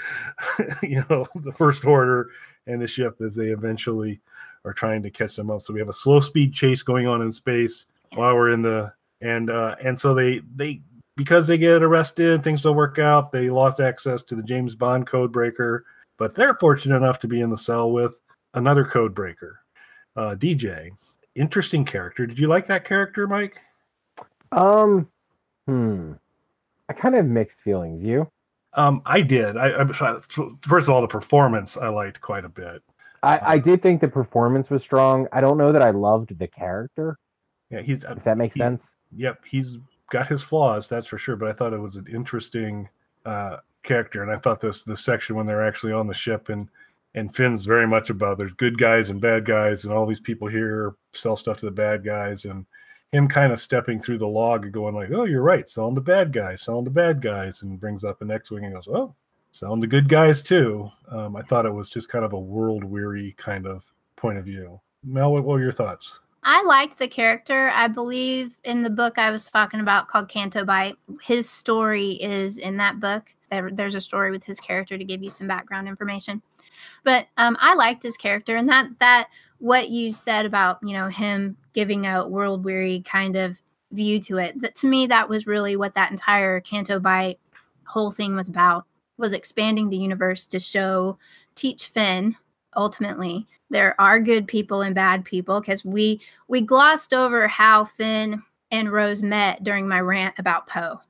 the First Order and the ship as they eventually are trying to catch them up. So we have a slow speed chase going on in space while we're in the and so they because they get arrested, things don't work out. They lost access to the James Bond code breaker, but they're fortunate enough to be in the cell with another code breaker, DJ. Interesting character. Did you like that character, Mike? I kind of mixed feelings. You? I did. First of all, the performance I liked quite a bit. I did think the performance was strong. I don't know that I loved the character. Yeah, if that makes sense. Yep, he's got his flaws, that's for sure. But I thought it was an interesting character, and I thought this section when they're actually on the ship and Finn's very much about there's good guys and bad guys, and all these people here sell stuff to the bad guys, and him kind of stepping through the log and going like, oh, you're right, selling to bad guys, and brings up an X-Wing and goes, oh, selling to good guys too. I thought it was just kind of a world-weary kind of point of view. Mel, what were your thoughts? I liked the character. I believe in the book I was talking about called Canto Bight, his story is in that book. There's a story with his character to give you some background information. But I liked his character, and that what you said about, him giving a world-weary kind of view to it, that to me, that was really what that entire Canto Bight whole thing was about, was expanding the universe to teach Finn, ultimately, there are good people and bad people, because we glossed over how Finn and Rose met during my rant about Poe.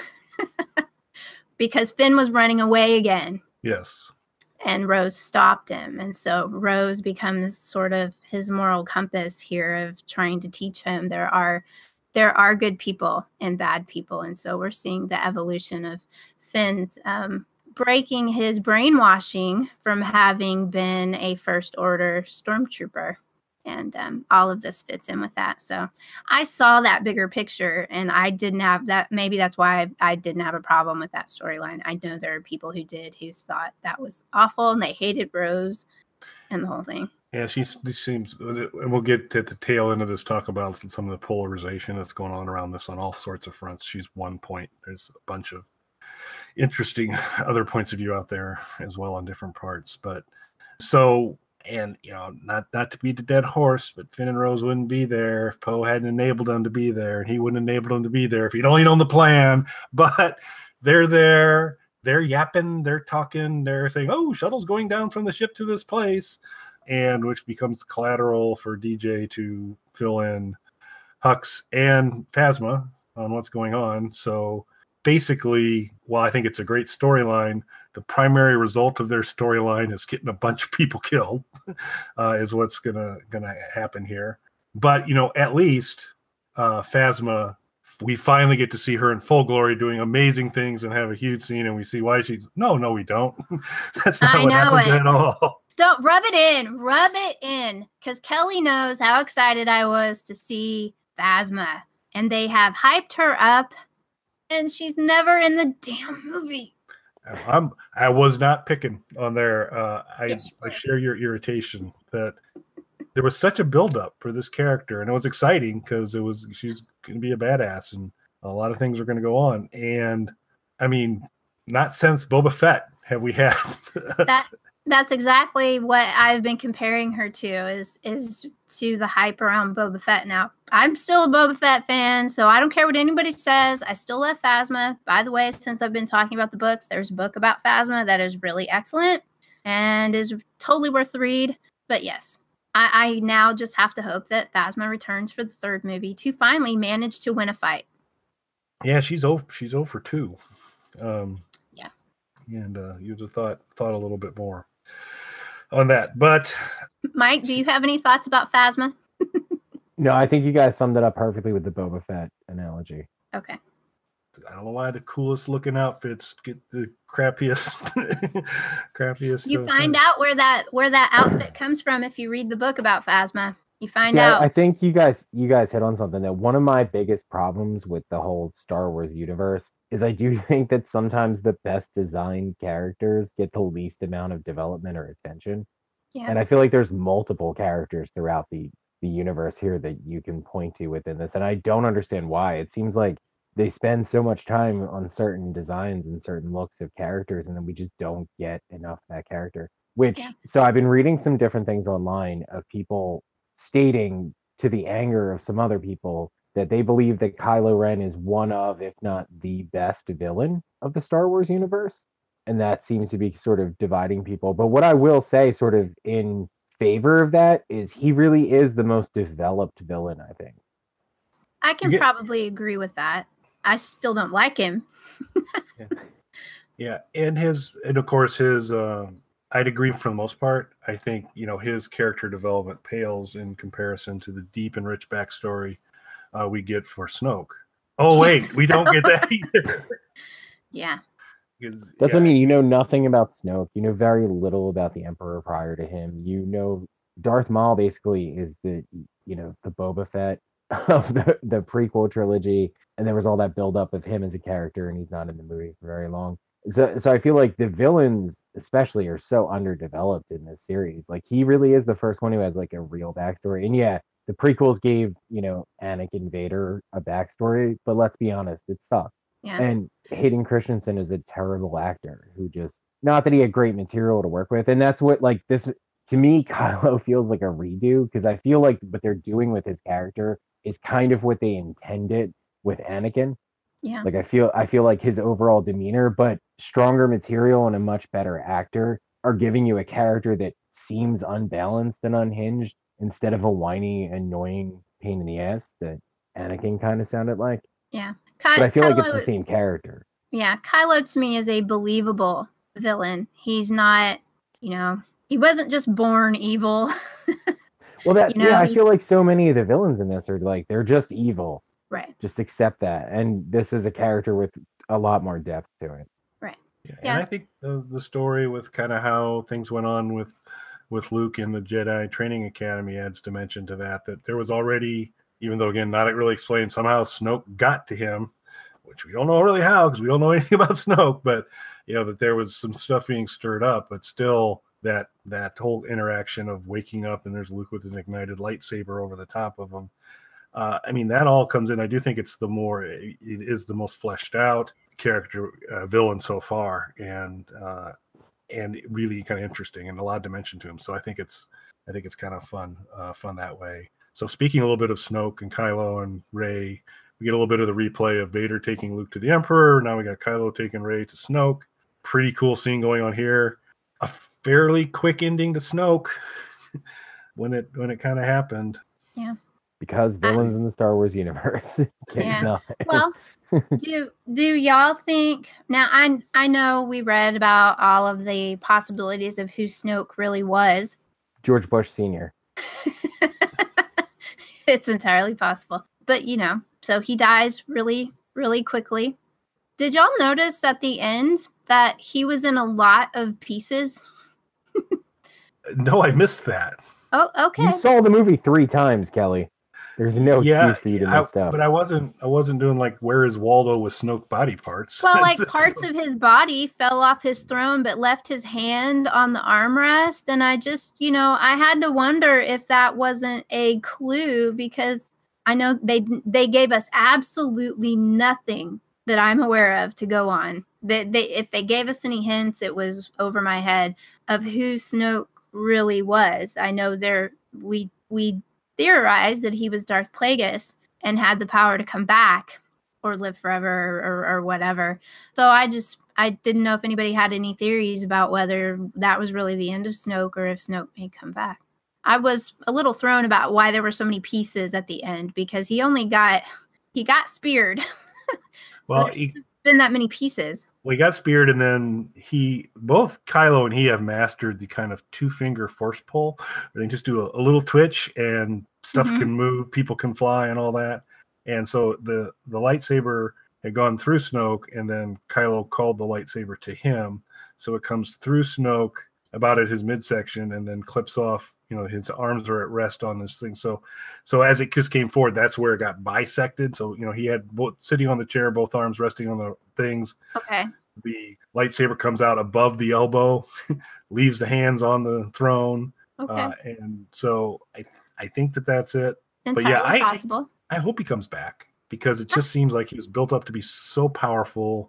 Because Finn was running away again. Yes. And Rose stopped him. And so Rose becomes sort of his moral compass here of trying to teach him there are good people and bad people. And so we're seeing the evolution of Finn's breaking his brainwashing from having been a First Order stormtrooper. And all of this fits in with that. So I saw that bigger picture, and I didn't have that. Maybe that's why I didn't have a problem with that storyline. I know there are people who did, who thought that was awful, and they hated Rose and the whole thing. Yeah, she seems, and we'll get to the tail end of this, talk about some of the polarization that's going on around this on all sorts of fronts. She's one point. There's a bunch of interesting other points of view out there as well on different parts. But so And not to beat the dead horse, but Finn and Rose wouldn't be there if Poe hadn't enabled them to be there, and he wouldn't enable them to be there if he'd only known the plan. But they're there, they're yapping, they're talking, they're saying, "Oh, shuttle's going down from the ship to this place," and which becomes collateral for DJ to fill in Hux and Phasma on what's going on. So basically, while I think it's a great storyline, the primary result of their storyline is getting a bunch of people killed, is what's gonna happen here. But at least Phasma, we finally get to see her in full glory doing amazing things and have a huge scene, and we see why she's no, we don't. That's not what happens at all. Don't rub it in, because Kelly knows how excited I was to see Phasma, and they have hyped her up, and she's never in the damn movie. I was not picking on there. I share your irritation that there was such a build-up for this character, and it was exciting because she's going to be a badass, and a lot of things are going to go on. And I mean, not since Boba Fett have we had That's exactly what I've been comparing her to is to the hype around Boba Fett. Now, I'm still a Boba Fett fan, so I don't care what anybody says. I still love Phasma. By the way, since I've been talking about the books, there's a book about Phasma that is really excellent and is totally worth the read. But yes, I now just have to hope that Phasma returns for the third movie to finally manage to win a fight. Yeah, she's 0 for 2. Yeah. And you'd have thought a little bit more on that. But Mike, do you have any thoughts about Phasma? No, I think you guys summed it up perfectly with the Boba Fett analogy. Okay. I don't know why the coolest looking outfits get the crappiest. You find out where that outfit comes from if you read the book about Phasma. You find out. I think you guys hit on something. That one of my biggest problems with the whole Star Wars universe is I do think that sometimes the best designed characters get the least amount of development or attention. Yeah. And I feel like there's multiple characters throughout the universe here that you can point to within this. And I don't understand why. It seems like they spend so much time on certain designs and certain looks of characters, and then we just don't get enough of that character. So I've been reading some different things online of people stating, to the anger of some other people, that they believe that Kylo Ren is one of, if not the best villain of the Star Wars universe. And that seems to be sort of dividing people. But what I will say, sort of in favor of that, is he really is the most developed villain, I think. I can probably agree with that. I still don't like him. Yeah, and of course his I'd agree for the most part. I think, his character development pales in comparison to the deep and rich backstory we get for Snoke. Oh wait, we don't get that either. Yeah. Doesn't mean you know nothing about Snoke. You know very little about the Emperor prior to him. Darth Maul basically is the Boba Fett of the prequel trilogy, and there was all that build up of him as a character, and he's not in the movie for very long. So I feel like the villains especially are so underdeveloped in this series. Like, he really is the first one who has like a real backstory. And yeah, the prequels gave, Anakin Vader a backstory, but let's be honest, it sucked. Yeah. And Hayden Christensen is a terrible actor who just, not that he had great material to work with. And that's what, like, this, to me, Kylo feels like a redo, because I feel like what they're doing with his character is kind of what they intended with Anakin. Yeah. Like, I feel like his overall demeanor, but stronger material and a much better actor are giving you a character that seems unbalanced and unhinged instead of a whiny, annoying pain in the ass that Anakin kind of sounded like. Yeah. But I feel like it's the same character. Yeah, Kylo to me is a believable villain. He's not, he wasn't just born evil. Well, I feel like so many of the villains in this are like, they're just evil. Right. Just accept that. And this is a character with a lot more depth to it. Right. Yeah. And I think the story with kind of how things went on with Luke in the Jedi Training Academy adds dimension to that there was already, even though, again, not really explained, somehow Snoke got to him, which we don't know really how, because we don't know anything about Snoke, but, that there was some stuff being stirred up, but still that whole interaction of waking up and there's Luke with an ignited lightsaber over the top of him. That all comes in. I do think it is the most fleshed out character villain so far, and and really kind of interesting and a lot of dimension to him. So I think it's kind of fun that way. So speaking a little bit of Snoke and Kylo and Rey, we get a little bit of the replay of Vader taking Luke to the Emperor. Now we got Kylo taking Rey to Snoke. Pretty cool scene going on here. A fairly quick ending to Snoke when it kind of happened. Yeah. Because villains in the Star Wars universe. Yeah. Well, do y'all think now? I know we read about all of the possibilities of who Snoke really was. George Bush Sr. It's entirely possible, but so he dies really, really quickly. Did y'all notice at the end that he was in a lot of pieces? No, I missed that. Oh, okay. You saw the movie 3 times, Kelly. There's no excuse for you to miss stuff. But I wasn't doing like where is Waldo with Snoke body parts. Well, like parts of his body fell off his throne, but left his hand on the armrest, and I just, I had to wonder if that wasn't a clue, because I know they gave us absolutely nothing that I'm aware of to go on. If they gave us any hints, it was over my head of who Snoke really was. I know we theorized that he was Darth Plagueis and had the power to come back or live forever or whatever. So I didn't know if anybody had any theories about whether that was really the end of Snoke or if Snoke may come back. I was a little thrown about why there were so many pieces at the end, because he got speared. Well, been that many pieces. Well, he got speared, and then both Kylo and he have mastered the kind of 2-finger force pull. Where they just do a little twitch, and stuff can move, people can fly, and all that. And so the lightsaber had gone through Snoke, and then Kylo called the lightsaber to him. So it comes through Snoke about at his midsection, and then clips off. His arms are at rest on this thing. So as it just came forward, that's where it got bisected. So he had both sitting on the chair, both arms resting on the things. Okay. The lightsaber comes out above the elbow, leaves the hands on the throne. Okay. And so I think that's it. Entirely possible. I hope he comes back, because it just seems like he was built up to be so powerful,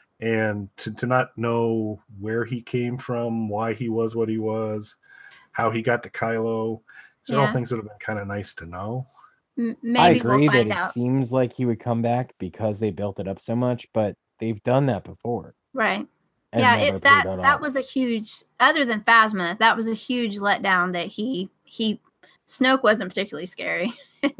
and to not know where he came from, why he was what he was, how he got to Kylo. These are all things that have been kind of nice to know. Maybe I agree we'll find that out. It seems like he would come back because they built it up so much, but they've done that before. Right. And Yeah, never that was a huge, other than Phasma, that was a huge letdown that Snoke wasn't particularly scary.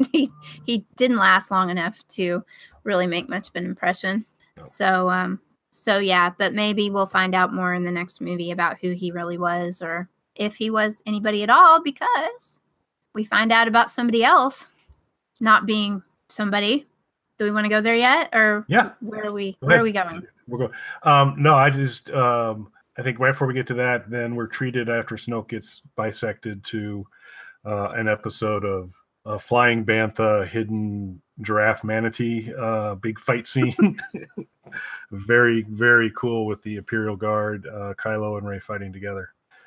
he didn't last long enough to really make much of an impression. No. So yeah, but maybe we'll find out more in the next movie about who he really was, or if he was anybody at all, because we find out about somebody else not being somebody. Do we want to go there yet, or where are we going? We'll go. No, I just I think right before we get to that, then we're treated after Snoke gets bisected to an episode of Flying Bantha, hidden giraffe manatee, big fight scene. Very, very cool with the Imperial Guard, Kylo and Rey fighting together.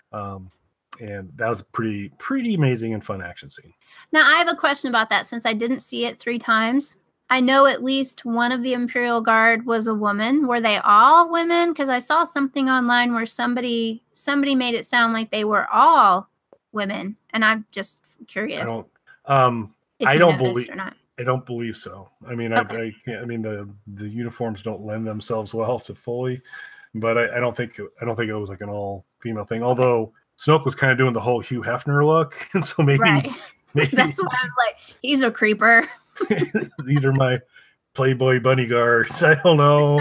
And that was a pretty amazing and fun action scene. Now, I have a question about that, since I didn't see it 3 times. I know at least one of the Imperial Guard was a woman. Were they all women? Because I saw something online where somebody made it sound like they were all women, and I'm just curious. I don't believe so. I mean, okay. I mean the uniforms don't lend themselves well to fully, but I don't think it was like an all female thing. Although Snoke was kind of doing the whole Hugh Hefner look, and so maybe that's why I was like, he's a creeper. These are my Playboy bunny guards. I don't know,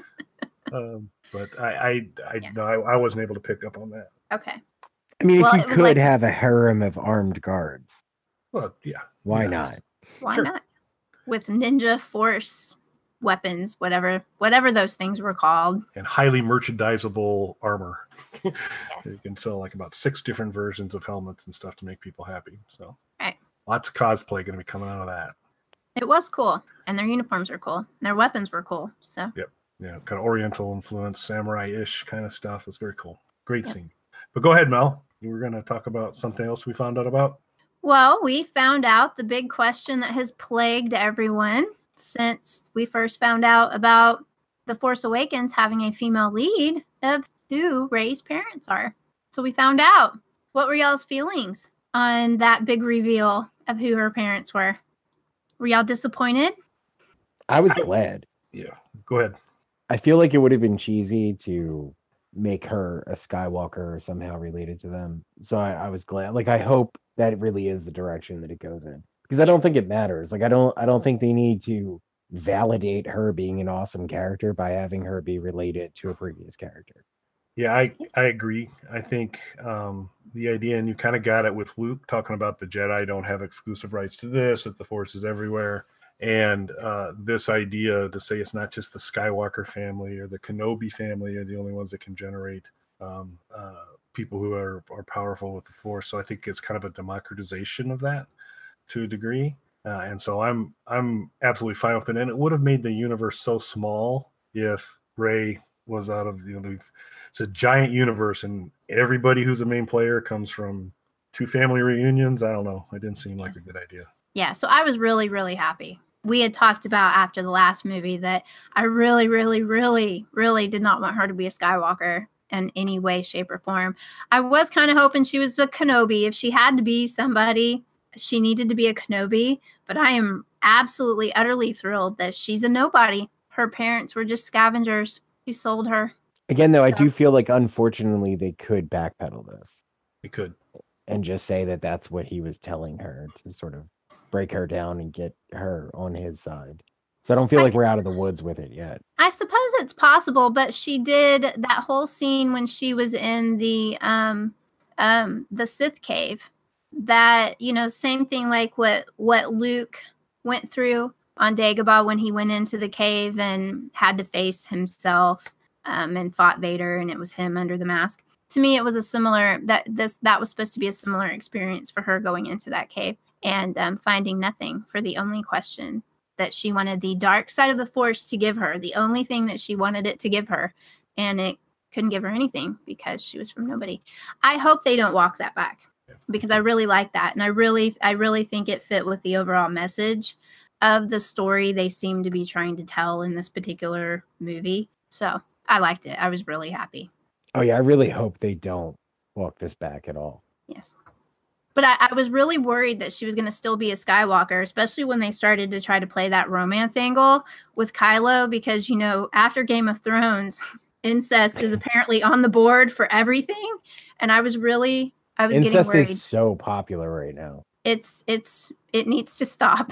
but I wasn't able to pick up on that. Okay. I mean, if you could have a harem of armed guards, well, yeah, why not? Why not? With ninja force weapons, whatever those things were called, and highly merchandisable armor. Yes. You can sell like about 6 different versions of helmets and stuff to make people happy. So lots of cosplay going to be coming out of that. It was cool, and their uniforms were cool, and their weapons were cool. So yep, yeah, kind of Oriental influence, samurai-ish kind of stuff. It's very cool. Great scene. But go ahead, Mel. You were going to talk about something else we found out about. Well, we found out the big question that has plagued everyone since we first found out about The Force Awakens having a female lead of who Rey's parents are. So we found out. What were y'all's feelings on that big reveal of who her parents were? Were y'all disappointed? I was glad. Yeah, go ahead. I feel like it would have been cheesy to make her a Skywalker or somehow related to them. So I was glad. Like I hope that it really is the direction that it goes in. Because I don't think it matters. Like I don't think they need to validate her being an awesome character by having her be related to a previous character. Yeah, I agree. I think the idea, and you kind of got it with Luke talking about the Jedi don't have exclusive rights to this, that the Force is everywhere. And this idea to say it's not just the Skywalker family or the Kenobi family are the only ones that can generate people who are powerful with the Force. So I think it's kind of a democratization of that to a degree. And so I'm absolutely fine with it. And it would have made the universe so small if Rey was out of it's a giant universe, and everybody who's a main player comes from 2 family reunions. I don't know. It didn't seem like a good idea. Yeah, so I was really, really happy. We had talked about after the last movie that I really, really, really, really did not want her to be a Skywalker in any way, shape, or form. I was kind of hoping she was a Kenobi. If she had to be somebody, she needed to be a Kenobi. But I am absolutely, utterly thrilled that she's a nobody. Her parents were just scavengers who sold her. Again, though, I do feel like unfortunately they could backpedal this. It could. And just say that that's what he was telling her to sort of break her down and get her on his side. So I don't feel like we're out of the woods with it yet. I suppose it's possible, but she did that whole scene when she was in the Sith cave. That, same thing like what Luke went through on Dagobah when he went into the cave and had to face himself and fought Vader, and it was him under the mask. To me, it was a similar that was supposed to be a similar experience for her going into that cave and finding nothing for the only question that she wanted the dark side of the Force to give her, the only thing that she wanted it to give her, and it couldn't give her anything because she was from nobody. I hope they don't walk that back because I really like that, and I really think it fit with the overall message of the story they seem to be trying to tell in this particular movie. So I liked it. I was really happy. Oh yeah, I really hope they don't walk this back at all. Yes. But I was really worried that she was going to still be a Skywalker, especially when they started to try to play that romance angle with Kylo, because, after Game of Thrones, incest is apparently on the board for everything. And I was getting worried. Incest is so popular right now. It needs to stop.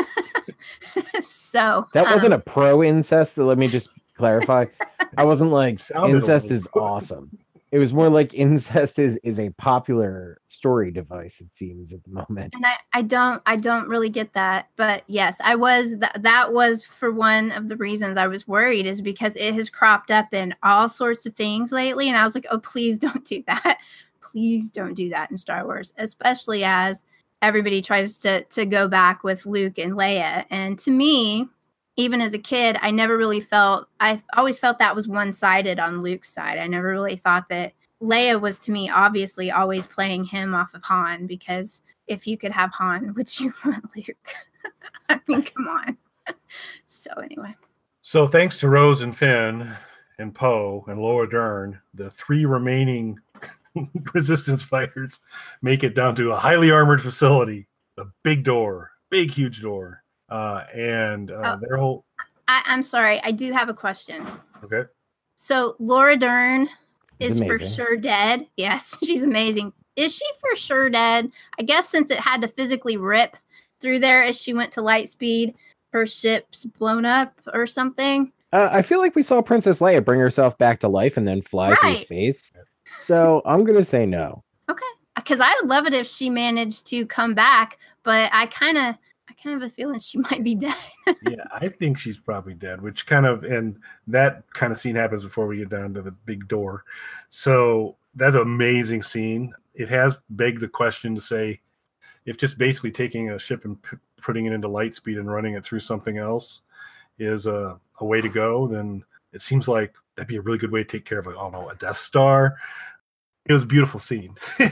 So that wasn't a pro incest. Let me just clarify. I wasn't like incest is awesome. It was more like incest is a popular story device, it seems, at the moment. And I don't really get that. But yes, I was that was for one of the reasons I was worried, is because it has cropped up in all sorts of things lately, and I was like, oh, please don't do that. Please don't do that in Star Wars, especially as everybody tries to go back with Luke and Leia. And to me, even as a kid, I always felt that was one-sided on Luke's side. I never really thought that Leia was, to me, obviously always playing him off of Han, because if you could have Han, would you want Luke? I mean, come on. So anyway. So thanks to Rose and Finn and Poe and Laura Dern, the 3 remaining Resistance fighters make it down to a highly armored facility, a big door, big, huge door. Their whole... I'm sorry, I do have a question. Okay. So Laura Dern is for amazing. sure dead. Yes, she's amazing. Is she for sure dead? I guess since it had to physically rip through there as she went to light speed, her ship's blown up or something. I feel like we saw Princess Leia bring herself back to life and then fly through space. So I'm going to say no. Okay. Because I would love it if she managed to come back, but I kind of have a feeling she might be dead. Yeah, I think she's probably dead, and that kind of scene happens before we get down to the big door. So that's an amazing scene. It has begged the question to say, if just basically taking a ship and putting it into light speed and running it through something else is a way to go, then it seems like that'd be a really good way to take care of, a Death Star. It was a beautiful scene.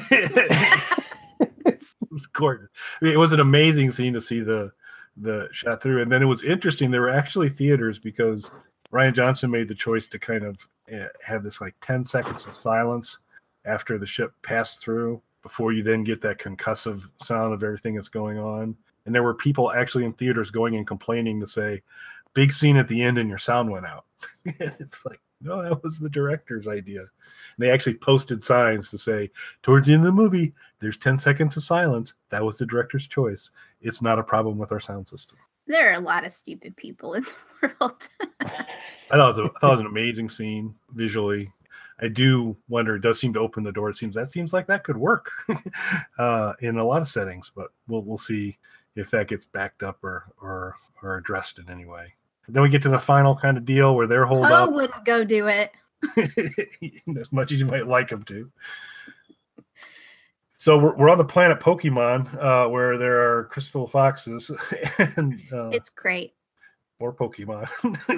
It was gorgeous. I mean, it was an amazing scene to see the shot through. And then it was interesting. There were actually theaters, because Rian Johnson made the choice to kind of have this like 10 seconds of silence after the ship passed through before you then get that concussive sound of everything that's going on. And there were people actually in theaters going and complaining to say, big scene at the end and your sound went out. It's like, no, that was the director's idea. And they actually posted signs to say, towards the end of the movie, there's 10 seconds of silence. That was the director's choice. It's not a problem with our sound system. There are a lot of stupid people in the world. I thought it was an amazing scene visually. I do wonder, it does seem to open the door. It seems like that could work in a lot of settings, but we'll see if that gets backed up or addressed in any way. Then we get to the final kind of deal where they're holed up. Poe wouldn't go do it. As much as you might like him to. So we're on the planet Pokemon, where there are crystal foxes, and it's great. More Pokemon.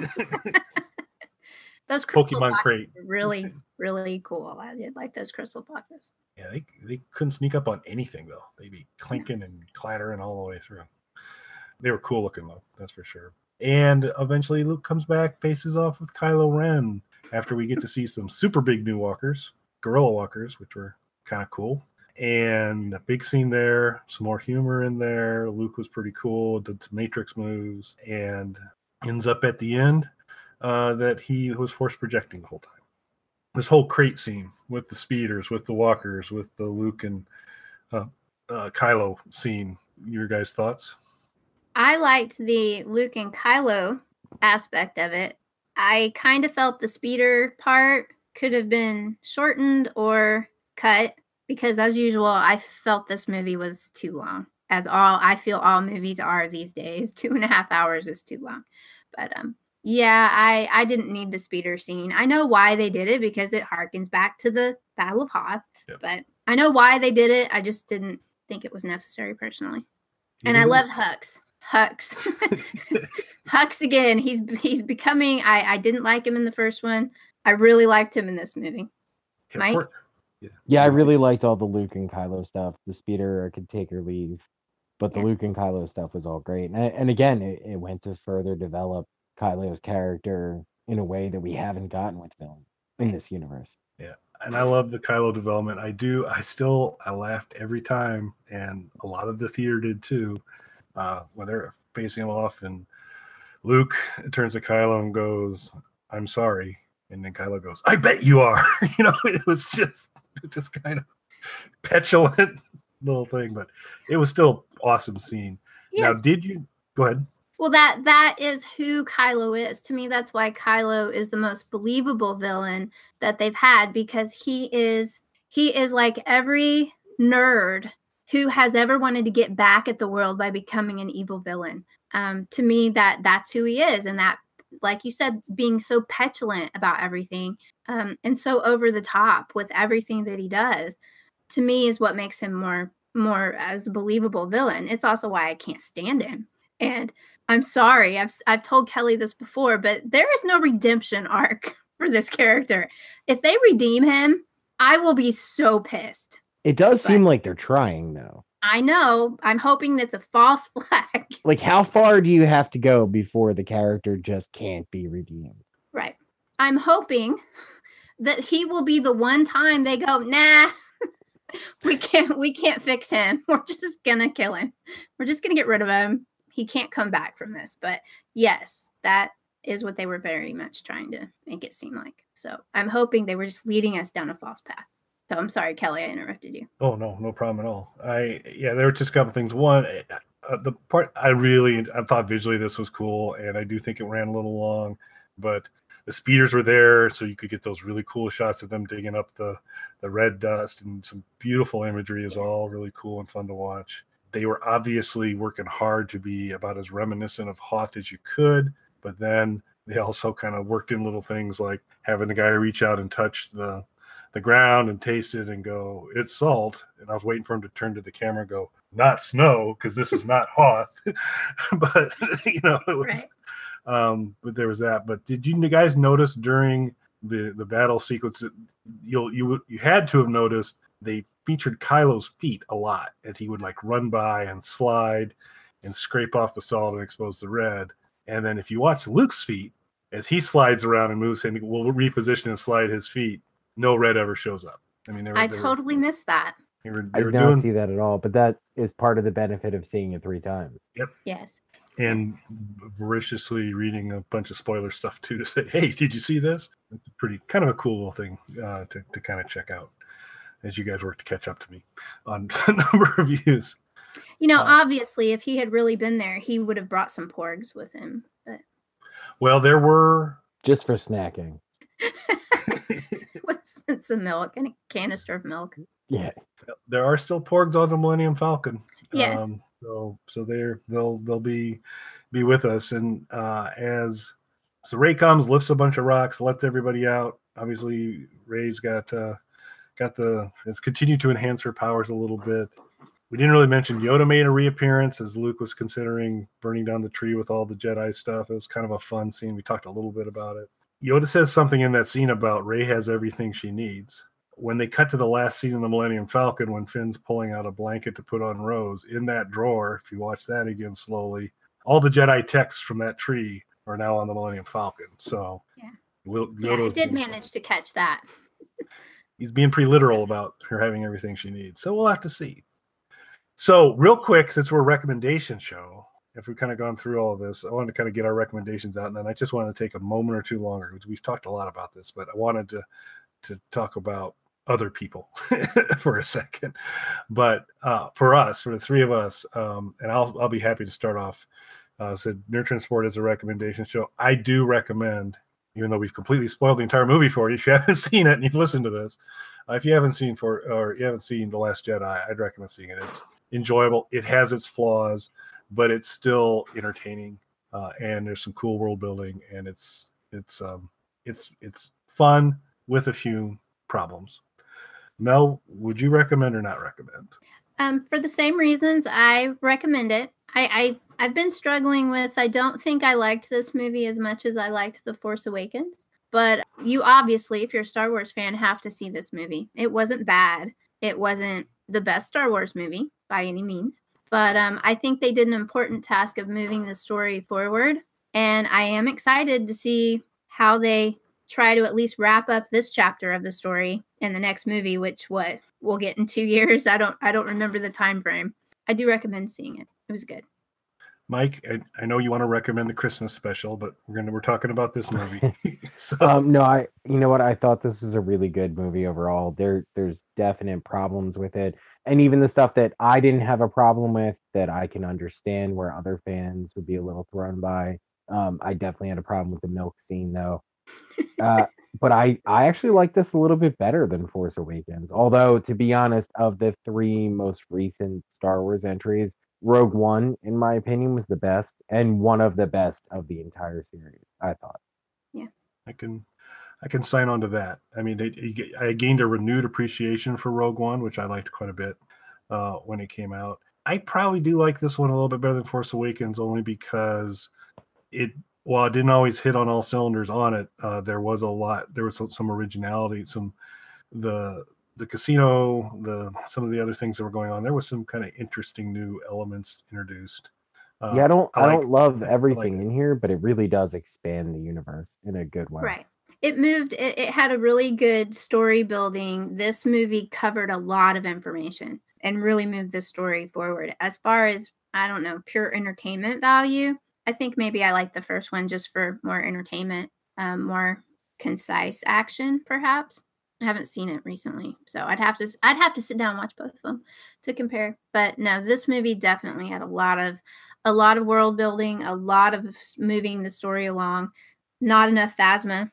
Those crystal Pokemon foxes crate. are really, really cool. I did like those crystal foxes. Yeah, they couldn't sneak up on anything though. They'd be clinking and clattering all the way through. They were cool looking though, that's for sure. And eventually Luke comes back, faces off with Kylo Ren after we get to see some super big new walkers, gorilla walkers, which were kind of cool. And a big scene there, some more humor in there. Luke was pretty cool, did some Matrix moves, and ends up at the end that he was force projecting the whole time. This whole crate scene with the speeders, with the walkers, with the Luke and Kylo scene. Your guys' thoughts? I liked the Luke and Kylo aspect of it. I kind of felt the speeder part could have been shortened or cut because, as usual, I felt this movie was too long. I feel all movies are these days. 2.5 hours is too long. But yeah, I didn't need the speeder scene. I know why they did it because it harkens back to the Battle of Hoth. Yep. But I know why they did it. I just didn't think it was necessary personally. And I loved Hux. Hux again. He's becoming. I didn't like him in the first one. I really liked him in this movie. Mike? Yeah, I really liked all the Luke and Kylo stuff. The speeder, I could take or leave, but the Luke and Kylo stuff was all great. And again, it went to further develop Kylo's character in a way that we haven't gotten with film in this universe. Yeah, and I love the Kylo development. I laughed every time, and a lot of the theater did too. When they're facing him off, and Luke turns to Kylo and goes, "I'm sorry," and then Kylo goes, "I bet you are." It was just kind of petulant little thing, but it was still awesome scene. Yes. Now, did you go ahead? Well, that is who Kylo is. To me, that's why Kylo is the most believable villain that they've had, because he is like every nerd who has ever wanted to get back at the world by becoming an evil villain. To me, that's who he is, and that, like you said, being so petulant about everything, and so over the top with everything that he does, to me is what makes him more as a believable villain. It's also why I can't stand him. And I'm sorry, I've told Kelly this before, but there is no redemption arc for this character. If they redeem him, I will be so pissed. It does seem like they're trying, though. I know. I'm hoping that's a false flag. Like, how far do you have to go before the character just can't be redeemed? Right. I'm hoping that he will be the one time they go, nah, we can't fix him. We're just gonna kill him. We're just gonna get rid of him. He can't come back from this. But yes, that is what they were very much trying to make it seem like. So I'm hoping they were just leading us down a false path. So I'm sorry, Kelly, I interrupted you. Oh, no problem at all. There were just a couple things. One, the part I thought visually this was cool, and I do think it ran a little long, but the speeders were there, so you could get those really cool shots of them digging up the red dust, and some beautiful imagery is all really cool and fun to watch. They were obviously working hard to be about as reminiscent of Hoth as you could, but then they also kind of worked in little things like having the guy reach out and touch the ground and taste it and go, "It's salt." And I was waiting for him to turn to the camera and go, "Not snow, because this is not Hoth." But it was, right. But there was that. But did you guys notice during the battle sequence that you had to have noticed they featured Kylo's feet a lot, and he would like run by and slide and scrape off the salt and expose the red. And then if you watch Luke's feet, as he slides around and moves and will reposition and slide his feet, no Red ever shows up. I mean, I totally missed that. they were I did not doing see that at all, but that is part of the benefit of seeing it 3 times. Yes. and voraciously reading a bunch of spoiler stuff too to say, hey, did you see this? It's a pretty kind of a cool little thing to kind of check out as you guys work to catch up to me on a number of views. You know, obviously, if he had really been there, he would have brought some porgs with him. But Well, there were Just for snacking. with some milk and a canister of milk. Yeah. there are still porgs on the Millennium Falcon. Yes. So they'll be with us, and so Ray comes, lifts a bunch of rocks, lets everybody out. Obviously, Ray's has continued to enhance her powers a little bit. We didn't really mention Yoda made a reappearance as Luke was considering burning down the tree with all the Jedi stuff. It was kind of a fun scene. We talked a little bit about it. Yoda says something in that scene about Rey has everything she needs. When they cut to the last scene in the Millennium Falcon, when Finn's pulling out a blanket to put on Rose, in that drawer, if you watch that again slowly, all the Jedi texts from that tree are now on the Millennium Falcon. So Yeah. Yoda's I did manage to catch that. He's being pretty literal about her having everything she needs. So we'll have to see. So real quick, since we're a recommendation show, if we've kind of gone through all of this, I wanted to kind of get our recommendations out, and then I just wanted to take a moment or two longer, because we've talked a lot about this, but I wanted to talk about other people for a second. But for us, for the three of us, and I'll be happy to start off. Said Nurture and Sport is a recommendation show. I do recommend, even though we've completely spoiled the entire movie for you, if you haven't seen it and you've listened to this, if you haven't seen The Last Jedi, I'd recommend seeing it. It's enjoyable. It has its flaws, but it's still entertaining, and there's some cool world building, and it's fun with a few problems. Mel, would you recommend or not recommend? For the same reasons, I recommend it. I've been struggling with, I don't think I liked this movie as much as I liked The Force Awakens. But you obviously, if you're a Star Wars fan, have to see this movie. It wasn't bad. It wasn't the best Star Wars movie by any means. But I think they did an important task of moving the story forward. And I am excited to see how they try to at least wrap up this chapter of the story in the next movie, which we'll get in 2 years. I don't remember the time frame. I do recommend seeing it. It was good. Mike, I know you want to recommend the Christmas special, but we're talking about this movie. No, you know what? I thought this was a really good movie overall. There's definite problems with it, and even the stuff that I didn't have a problem with that I can understand where other fans would be a little thrown by. I definitely had a problem with the milk scene though. But I actually like this a little bit better than Force Awakens. Although, to be honest, of the 3 most recent Star Wars entries, Rogue One, in my opinion, was the best and one of the best of the entire series, I thought. Yeah. I can sign on to that. I mean, I gained a renewed appreciation for Rogue One, which I liked quite a bit when it came out. I probably do like this one a little bit better than Force Awakens, only because while it didn't always hit on all cylinders on it, there was some originality, the casino, some of the other things that were going on. There was some kind of interesting new elements introduced. I don't love everything in here, but it really does expand the universe in a good way. Right. It had a really good story building. This movie covered a lot of information and really moved the story forward. As far as, I don't know, pure entertainment value, I think maybe I like the first one just for more entertainment, more concise action, perhaps. I haven't seen it recently, so I'd have to sit down and watch both of them to compare. But no, this movie definitely had a lot of world building, a lot of moving the story along. Not enough Phasma,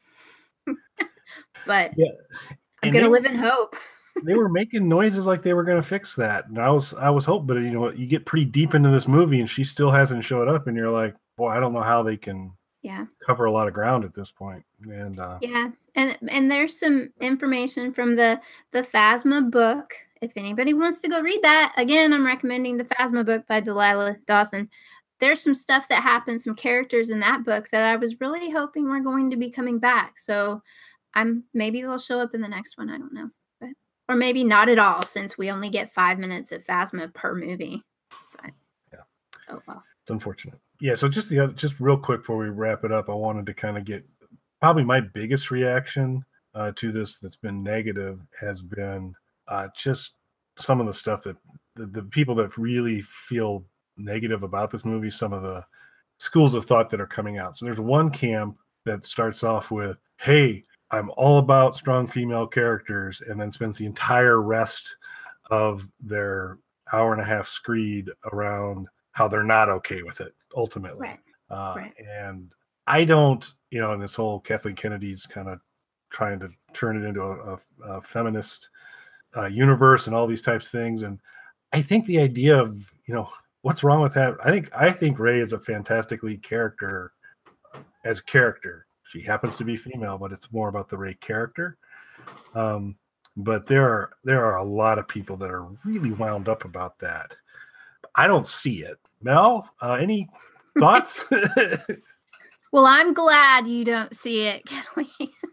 but yeah. I'm gonna live in hope. They were making noises like they were gonna fix that, and I was hoping, but you get pretty deep into this movie and she still hasn't showed up, and you're like, boy, I don't know how they can cover a lot of ground at this point. And and there's some information from the Phasma book. If anybody wants to go read that, again, I'm recommending the Phasma book by Delilah Dawson. There's some stuff that happened, some characters in that book that I was really hoping were going to be coming back. So maybe they'll show up in the next one. I don't know, or maybe not at all, since we only get 5 minutes of Phasma per movie. But, yeah. Oh well. It's unfortunate. Yeah, so just real quick before we wrap it up, I wanted to kind of get probably my biggest reaction to this that's been negative has been just some of the stuff that the people that really feel negative about this movie, some of the schools of thought that are coming out. So there's one camp that starts off with, "Hey, I'm all about strong female characters," and then spends the entire rest of their hour and a half screed around how they're not okay with it ultimately. Right. Right. And I don't, and this whole Kathleen Kennedy's kind of trying to turn it into a feminist universe and all these types of things. And I think the idea of, what's wrong with that? I think Rey is a fantastically character as a character. She happens to be female, but it's more about the Rey character. But there are a lot of people that are really wound up about that. I don't see it. Mel, any thoughts? Well, I'm glad you don't see it, Kelly.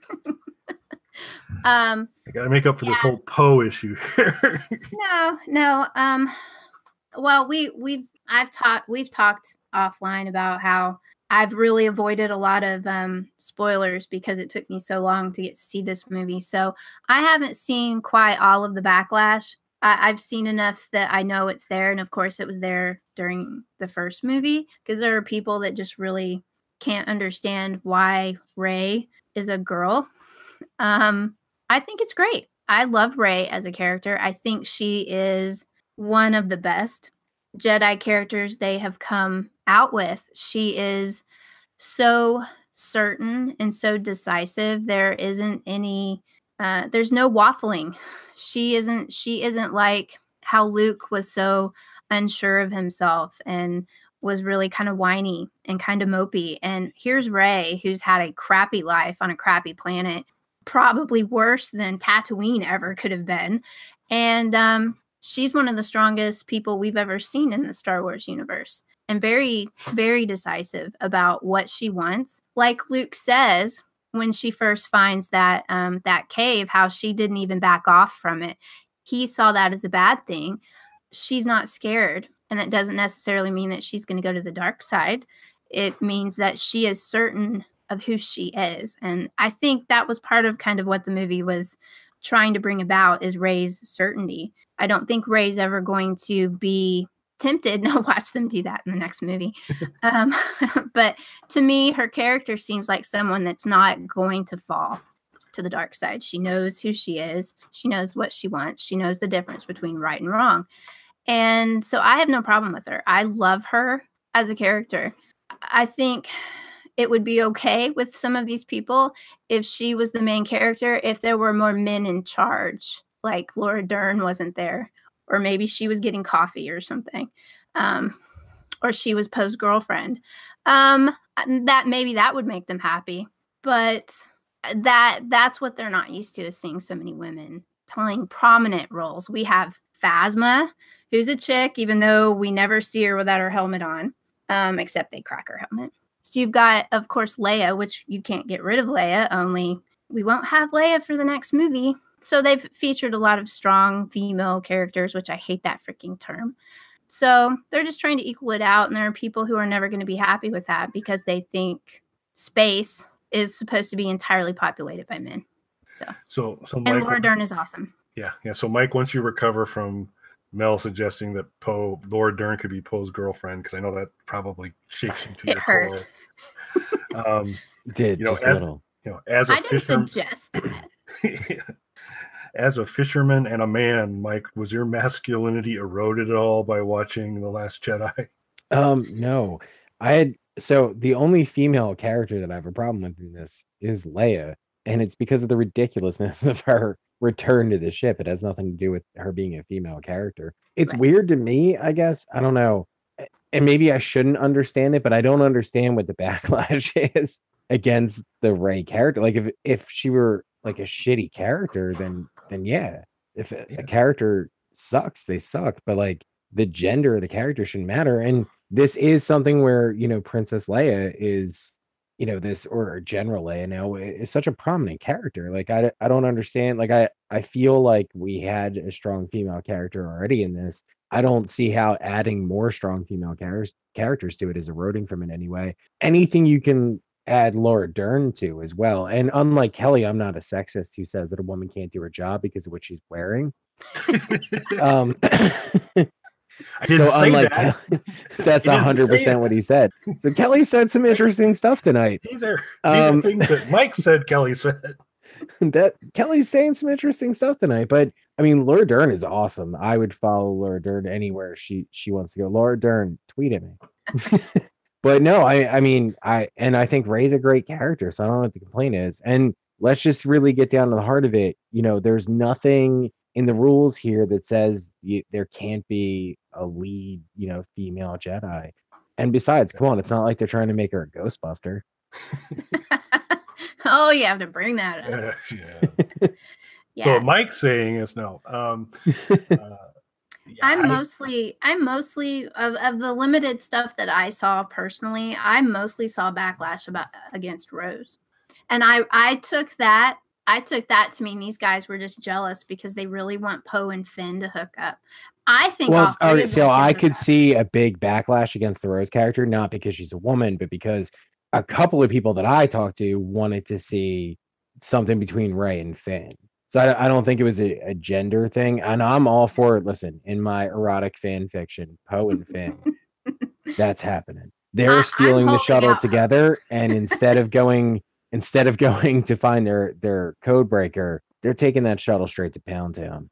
I got to make up for this whole Poe issue here. No. Well, we've talked offline about how I've really avoided a lot of spoilers because it took me so long to get to see this movie. So I haven't seen quite all of the backlash. I've seen enough that I know it's there. And of course, it was there during the first movie because there are people that just really can't understand why Rey is a girl. I think it's great. I love Rey as a character. I think she is one of the best Jedi characters they have come out with. She is so certain and so decisive. There isn't any there's no waffling. She isn't like how Luke was so unsure of himself and was really kind of whiny and kind of mopey. And here's Rey, who's had a crappy life on a crappy planet, probably worse than Tatooine ever could have been. And she's one of the strongest people we've ever seen in the Star Wars universe, and very, very decisive about what she wants. Like Luke says when she first finds that that cave, how she didn't even back off from it. He saw that as a bad thing. She's not scared, and that doesn't necessarily mean that she's going to go to the dark side. It means that she is certain of who she is. And I think that was part of kind of what the movie was trying to bring about, is Rey's certainty. I don't think Rey's ever going to be tempted. Now watch them do that in the next movie. But to me, her character seems like someone that's not going to fall to the dark side. She knows who she is. She knows what she wants. She knows the difference between right and wrong. And so I have no problem with her. I love her as a character. I think it would be okay with some of these people if she was the main character, if there were more men in charge, like Laura Dern wasn't there, or maybe she was getting coffee or something, or she was Poe's girlfriend. That would make them happy, but that's what they're not used to, is seeing so many women playing prominent roles. We have Phasma, who's a chick, even though we never see her without her helmet on, except they crack her helmet. So you've got, of course, Leia, which you can't get rid of Leia, only we won't have Leia for the next movie. So they've featured a lot of strong female characters, which I hate that freaking term. So they're just trying to equal it out, and there are people who are never going to be happy with that because they think space is supposed to be entirely populated by men. So Mike, and Laura Dern is awesome. Yeah. So Mike, once you recover from Mel suggesting that Laura Dern could be Poe's girlfriend, because I know that probably shakes you to your core. Did just a little. As a I didn't suggest that. As a fisherman and a man, Mike, was your masculinity eroded at all by watching The Last Jedi? No. So the only female character that I have a problem with in this is Leia, and it's because of the ridiculousness of her return to the ship. It has nothing to do with her being a female character. It's weird to me, I guess. I don't know. And maybe I shouldn't understand it, but I don't understand what the backlash is against the Rey character. Like if she were like a shitty character, then yeah. If a character sucks, they suck. But like the gender of the character shouldn't matter. And this is something where, Princess Leia is, this, or General Leia now, is such a prominent character. Like I don't understand. Like I feel like we had a strong female character already in this, I don't see how adding more strong female characters to it is eroding from it in any way. Anything you can add Laura Dern to as well. And unlike Kelly, I'm not a sexist who says that a woman can't do her job because of what she's wearing. Um, I didn't so say unlike that. that's He didn't say 100% what he said. So Kelly said some interesting stuff tonight. These are things that Mike said, Kelly said. That Kelly's saying some interesting stuff tonight. But I mean, Laura Dern is awesome. I would follow Laura Dern anywhere she wants to go. Laura Dern, tweet at me. But no, I mean, I think Ray's a great character, so I don't know what the complaint is. And let's just really get down to the heart of it. You know, there's nothing in the rules here that says there can't be a lead, female Jedi. And besides, come on, it's not like they're trying to make her a Ghostbuster. Oh, you have to bring that up. Yeah. Yeah. So what Mike's saying is no. I'm mostly of the limited stuff that I saw personally, I mostly saw backlash against Rose. And I took that to mean these guys were just jealous because they really want Poe and Finn to hook up. I think well, okay, so I could see a big backlash against the Rose character, not because she's a woman, but because a couple of people that I talked to wanted to see something between Rey and Finn. So I don't think it was a gender thing, and I'm all for it. Listen, in my erotic fan fiction, Poe and Finn, that's happening. They're stealing the shuttle together, and instead of going to find their code breaker, they're taking that shuttle straight to Pound Town.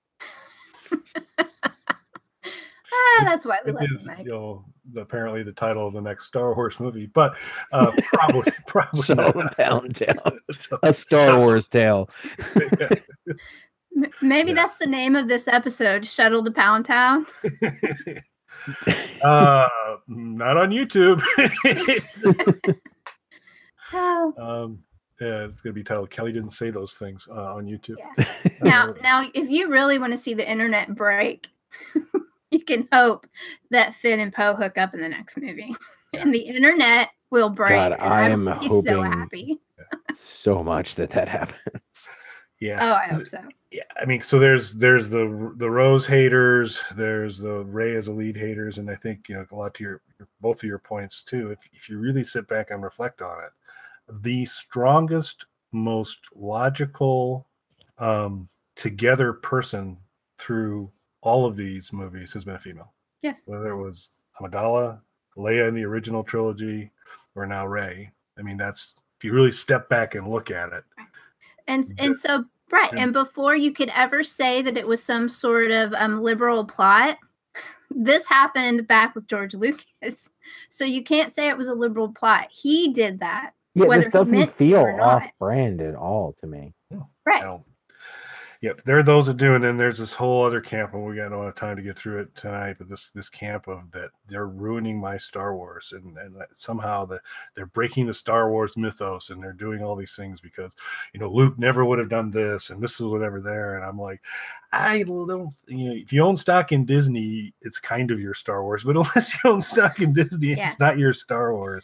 That's why we like Mike. Apparently the title of the next Star Wars movie, but probably Shuttle to Pound Town, a Star Wars tale. Maybe that's the name of this episode, Shuttle to Pound Town. Not on YouTube. Yeah, it's gonna be titled "Kelly Didn't Say Those Things" on YouTube. Yeah. Now, if you really want to see the internet break, you can hope that Finn and Poe hook up in the next movie, and the internet will break. God, I am hoping so happy. So much that happens. Yeah. Oh, I hope so. Yeah, I mean, so there's the Rose haters, there's the Rey as a lead haters, and I think a lot to both of your points too. If you really sit back and reflect on it, the strongest, most logical together person through all of these movies has been a female. Yes. Whether it was Amidala, Leia in the original trilogy, or now Rey. I mean, that's if you really step back and look at it. And so right, and before you could ever say that it was some sort of liberal plot, this happened back with George Lucas. So you can't say it was a liberal plot. He did that. Yeah, this doesn't feel off-brand at all to me. Right. Yep, there are those that do, and then there's this whole other camp, and we got no time to get through it tonight. But this camp of that they're ruining my Star Wars, and somehow they're breaking the Star Wars mythos, and they're doing all these things because Luke never would have done this, and this is whatever there. And I'm like, I don't. If you own stock in Disney, it's kind of your Star Wars, but unless you own stock in Disney, it's not your Star Wars.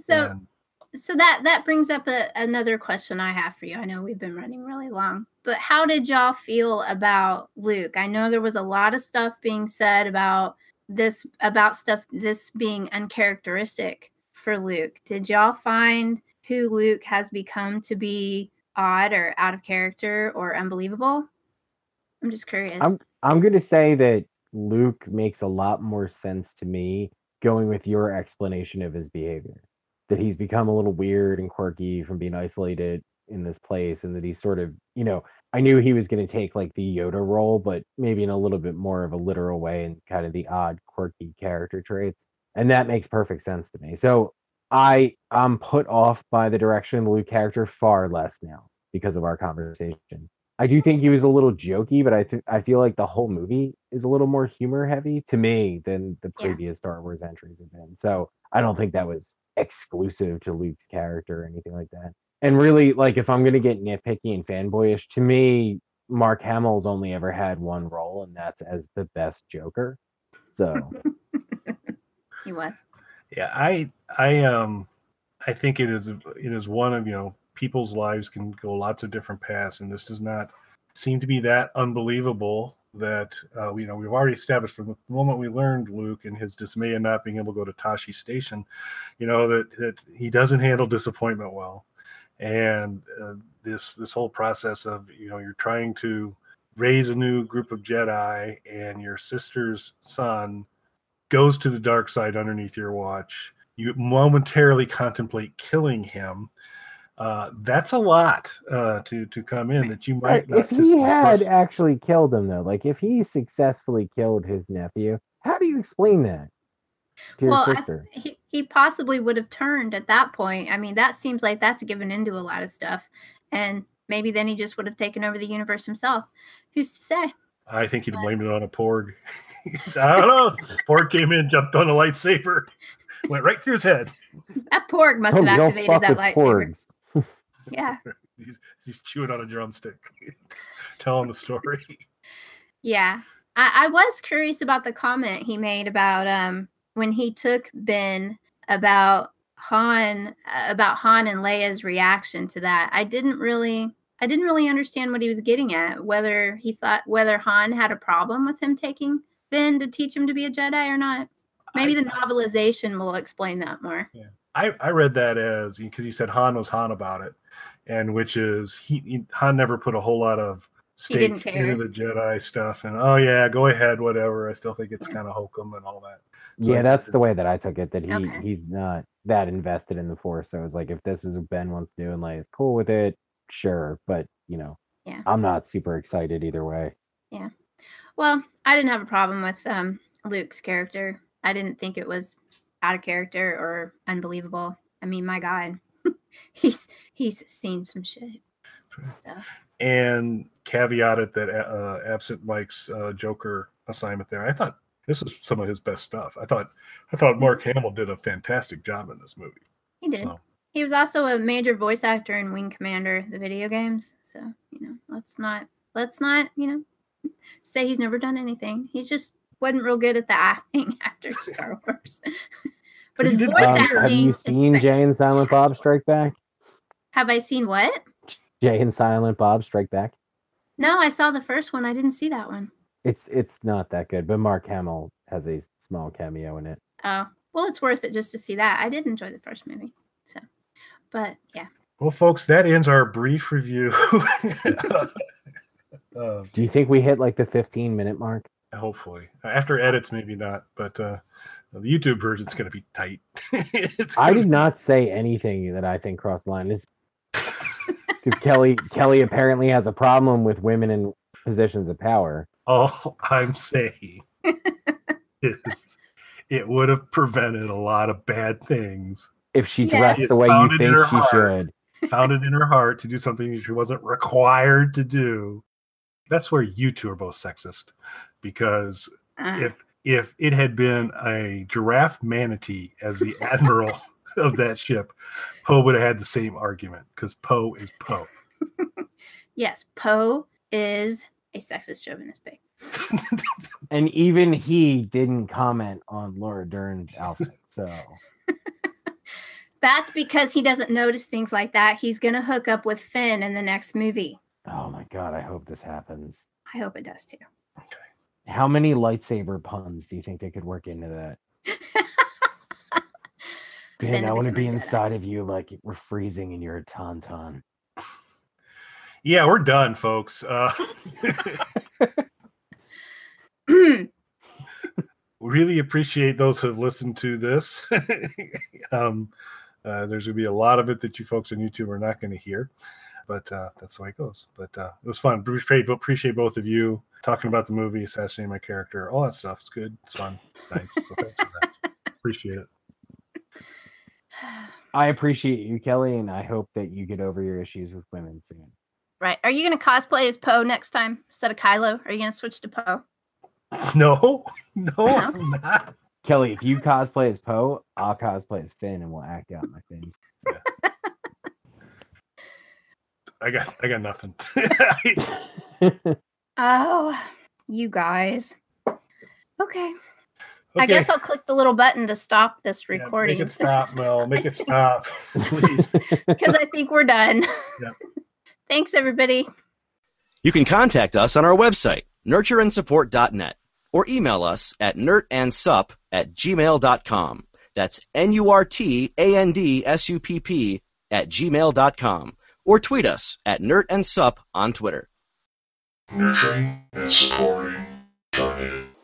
So that brings up another question I have for you. I know we've been running really long, but how did y'all feel about Luke? I know there was a lot of stuff being said about this being uncharacteristic for Luke. Did y'all find who Luke has become to be odd or out of character or unbelievable? I'm just curious. I'm going to say that Luke makes a lot more sense to me going with your explanation of his behavior. That he's become a little weird and quirky from being isolated in this place, and that he's sort of, I knew he was going to take like the Yoda role, but maybe in a little bit more of a literal way and kind of the odd, quirky character traits. And that makes perfect sense to me. So I'm put off by the direction of the Luke character far less now because of our conversation. I do think he was a little jokey, but I feel like the whole movie is a little more humor heavy to me than the previous Star Wars entries have been. So I don't think that was exclusive to Luke's character or anything like that. And really, like, if I'm going to get nitpicky and fanboyish, to me, Mark Hamill's only ever had one role, and that's as the best Joker. So he was. Yeah, I think it is one of people's lives can go lots of different paths, and this does not seem to be that unbelievable that we've already established from the moment we learned Luke and his dismay in not being able to go to Tashi Station, that he doesn't handle disappointment well, and this whole process of you're trying to raise a new group of Jedi, and your sister's son goes to the dark side underneath your watch. You momentarily contemplate killing him. That's a lot to come in that you might not. If he had actually killed him, though, like if he successfully killed his nephew, how do you explain that to your sister? He possibly would have turned at that point. I mean, that seems like that's given into a lot of stuff. And maybe then he just would have taken over the universe himself. Who's to say? I think he'd blamed it on a Porg. I don't know. Porg came in, jumped on a lightsaber, went right through his head. That Porg must have activated that lightsaber. Porgs. Yeah. He's chewing on a drumstick, telling the story. Yeah. I was curious about the comment he made about when he took Ben about Han and Leia's reaction to that. I didn't really understand what he was getting at, whether Han had a problem with him taking Ben to teach him to be a Jedi or not. Maybe the novelization will explain that more. Yeah. I read that as, because he said Han was Han about it, and which is Han never put a whole lot of stake into the Jedi stuff, and oh yeah, go ahead, whatever. I still think it's kind of hokum and all that. So yeah, that's the way that I took it. That he's not that invested in the Force. So it's like, if this is what Ben wants to do and like is cool with it, sure. But I'm not super excited either way. Yeah. Well, I didn't have a problem with Luke's character. I didn't think it was out of character or unbelievable. I mean, my God, he's seen some shit. So. And caveated that absent Mike's Joker assignment there. I thought this was some of his best stuff. I thought Mark Hamill did a fantastic job in this movie. He did. So. He was also a major voice actor in Wing Commander, the video games. So let's not say he's never done anything. He just wasn't real good at the acting after Star Wars. But his voice acting. Have you seen Jay and Silent Bob Strike Back? Have I seen what? Jay and Silent Bob Strike Back? No, I saw the first one. I didn't see that one. It's not that good, but Mark Hamill has a small cameo in it. Oh, well, it's worth it just to see that. I did enjoy the first movie. So, but yeah. Well, folks, that ends our brief review. Do you think we hit like the 15-minute mark? Hopefully. After edits, maybe not, but the YouTube version's going to be tight. I did not say anything that I think crossed the line. It's because Kelly apparently has a problem with women in positions of power. All I'm saying is it would have prevented a lot of bad things if she dressed the way you think she should. Found it in her heart to do something she wasn't required to do. That's where you two are both sexist, because if it had been a giraffe manatee as the admiral of that ship, Poe would have had the same argument, because Poe is Poe. Yes, Poe is a sexist chauvinist pig. And even he didn't comment on Laura Dern's outfit, so... That's because he doesn't notice things like that. He's going to hook up with Finn in the next movie. Oh my God, I hope this happens. I hope it does too. Okay. How many lightsaber puns do you think they could work into that? Ben, I want to be inside of you like we're freezing and you're a tauntaun. Yeah, we're done, folks. Really appreciate those who have listened to this. There's going to be a lot of it that you folks on YouTube are not going to hear, but that's the way it goes. But it was fun. Appreciate both of you talking about the movie, assassinating my character, all that stuff. It's good. It's fun. It's nice. So thanks for that. Appreciate it. I appreciate you, Kelly, and I hope that you get over your issues with women soon. Right. Are you going to cosplay as Poe next time instead of Kylo? Are you going to switch to Poe? No, I'm not. Kelly, if you cosplay as Poe, I'll cosplay as Finn, and we'll act out my things. Yeah. I got nothing. Oh, you guys. Okay. I guess I'll click the little button to stop this recording. Make it stop, Mel. Make it stop, please. Because I think we're done. Yep. Thanks, everybody. You can contact us on our website, nurtureandsupport.net, or email us at nertandsupp@gmail.com. That's NURTANDSUPP@gmail.com, or tweet us at nertandsupp on Twitter. Nurturing and supporting Journey.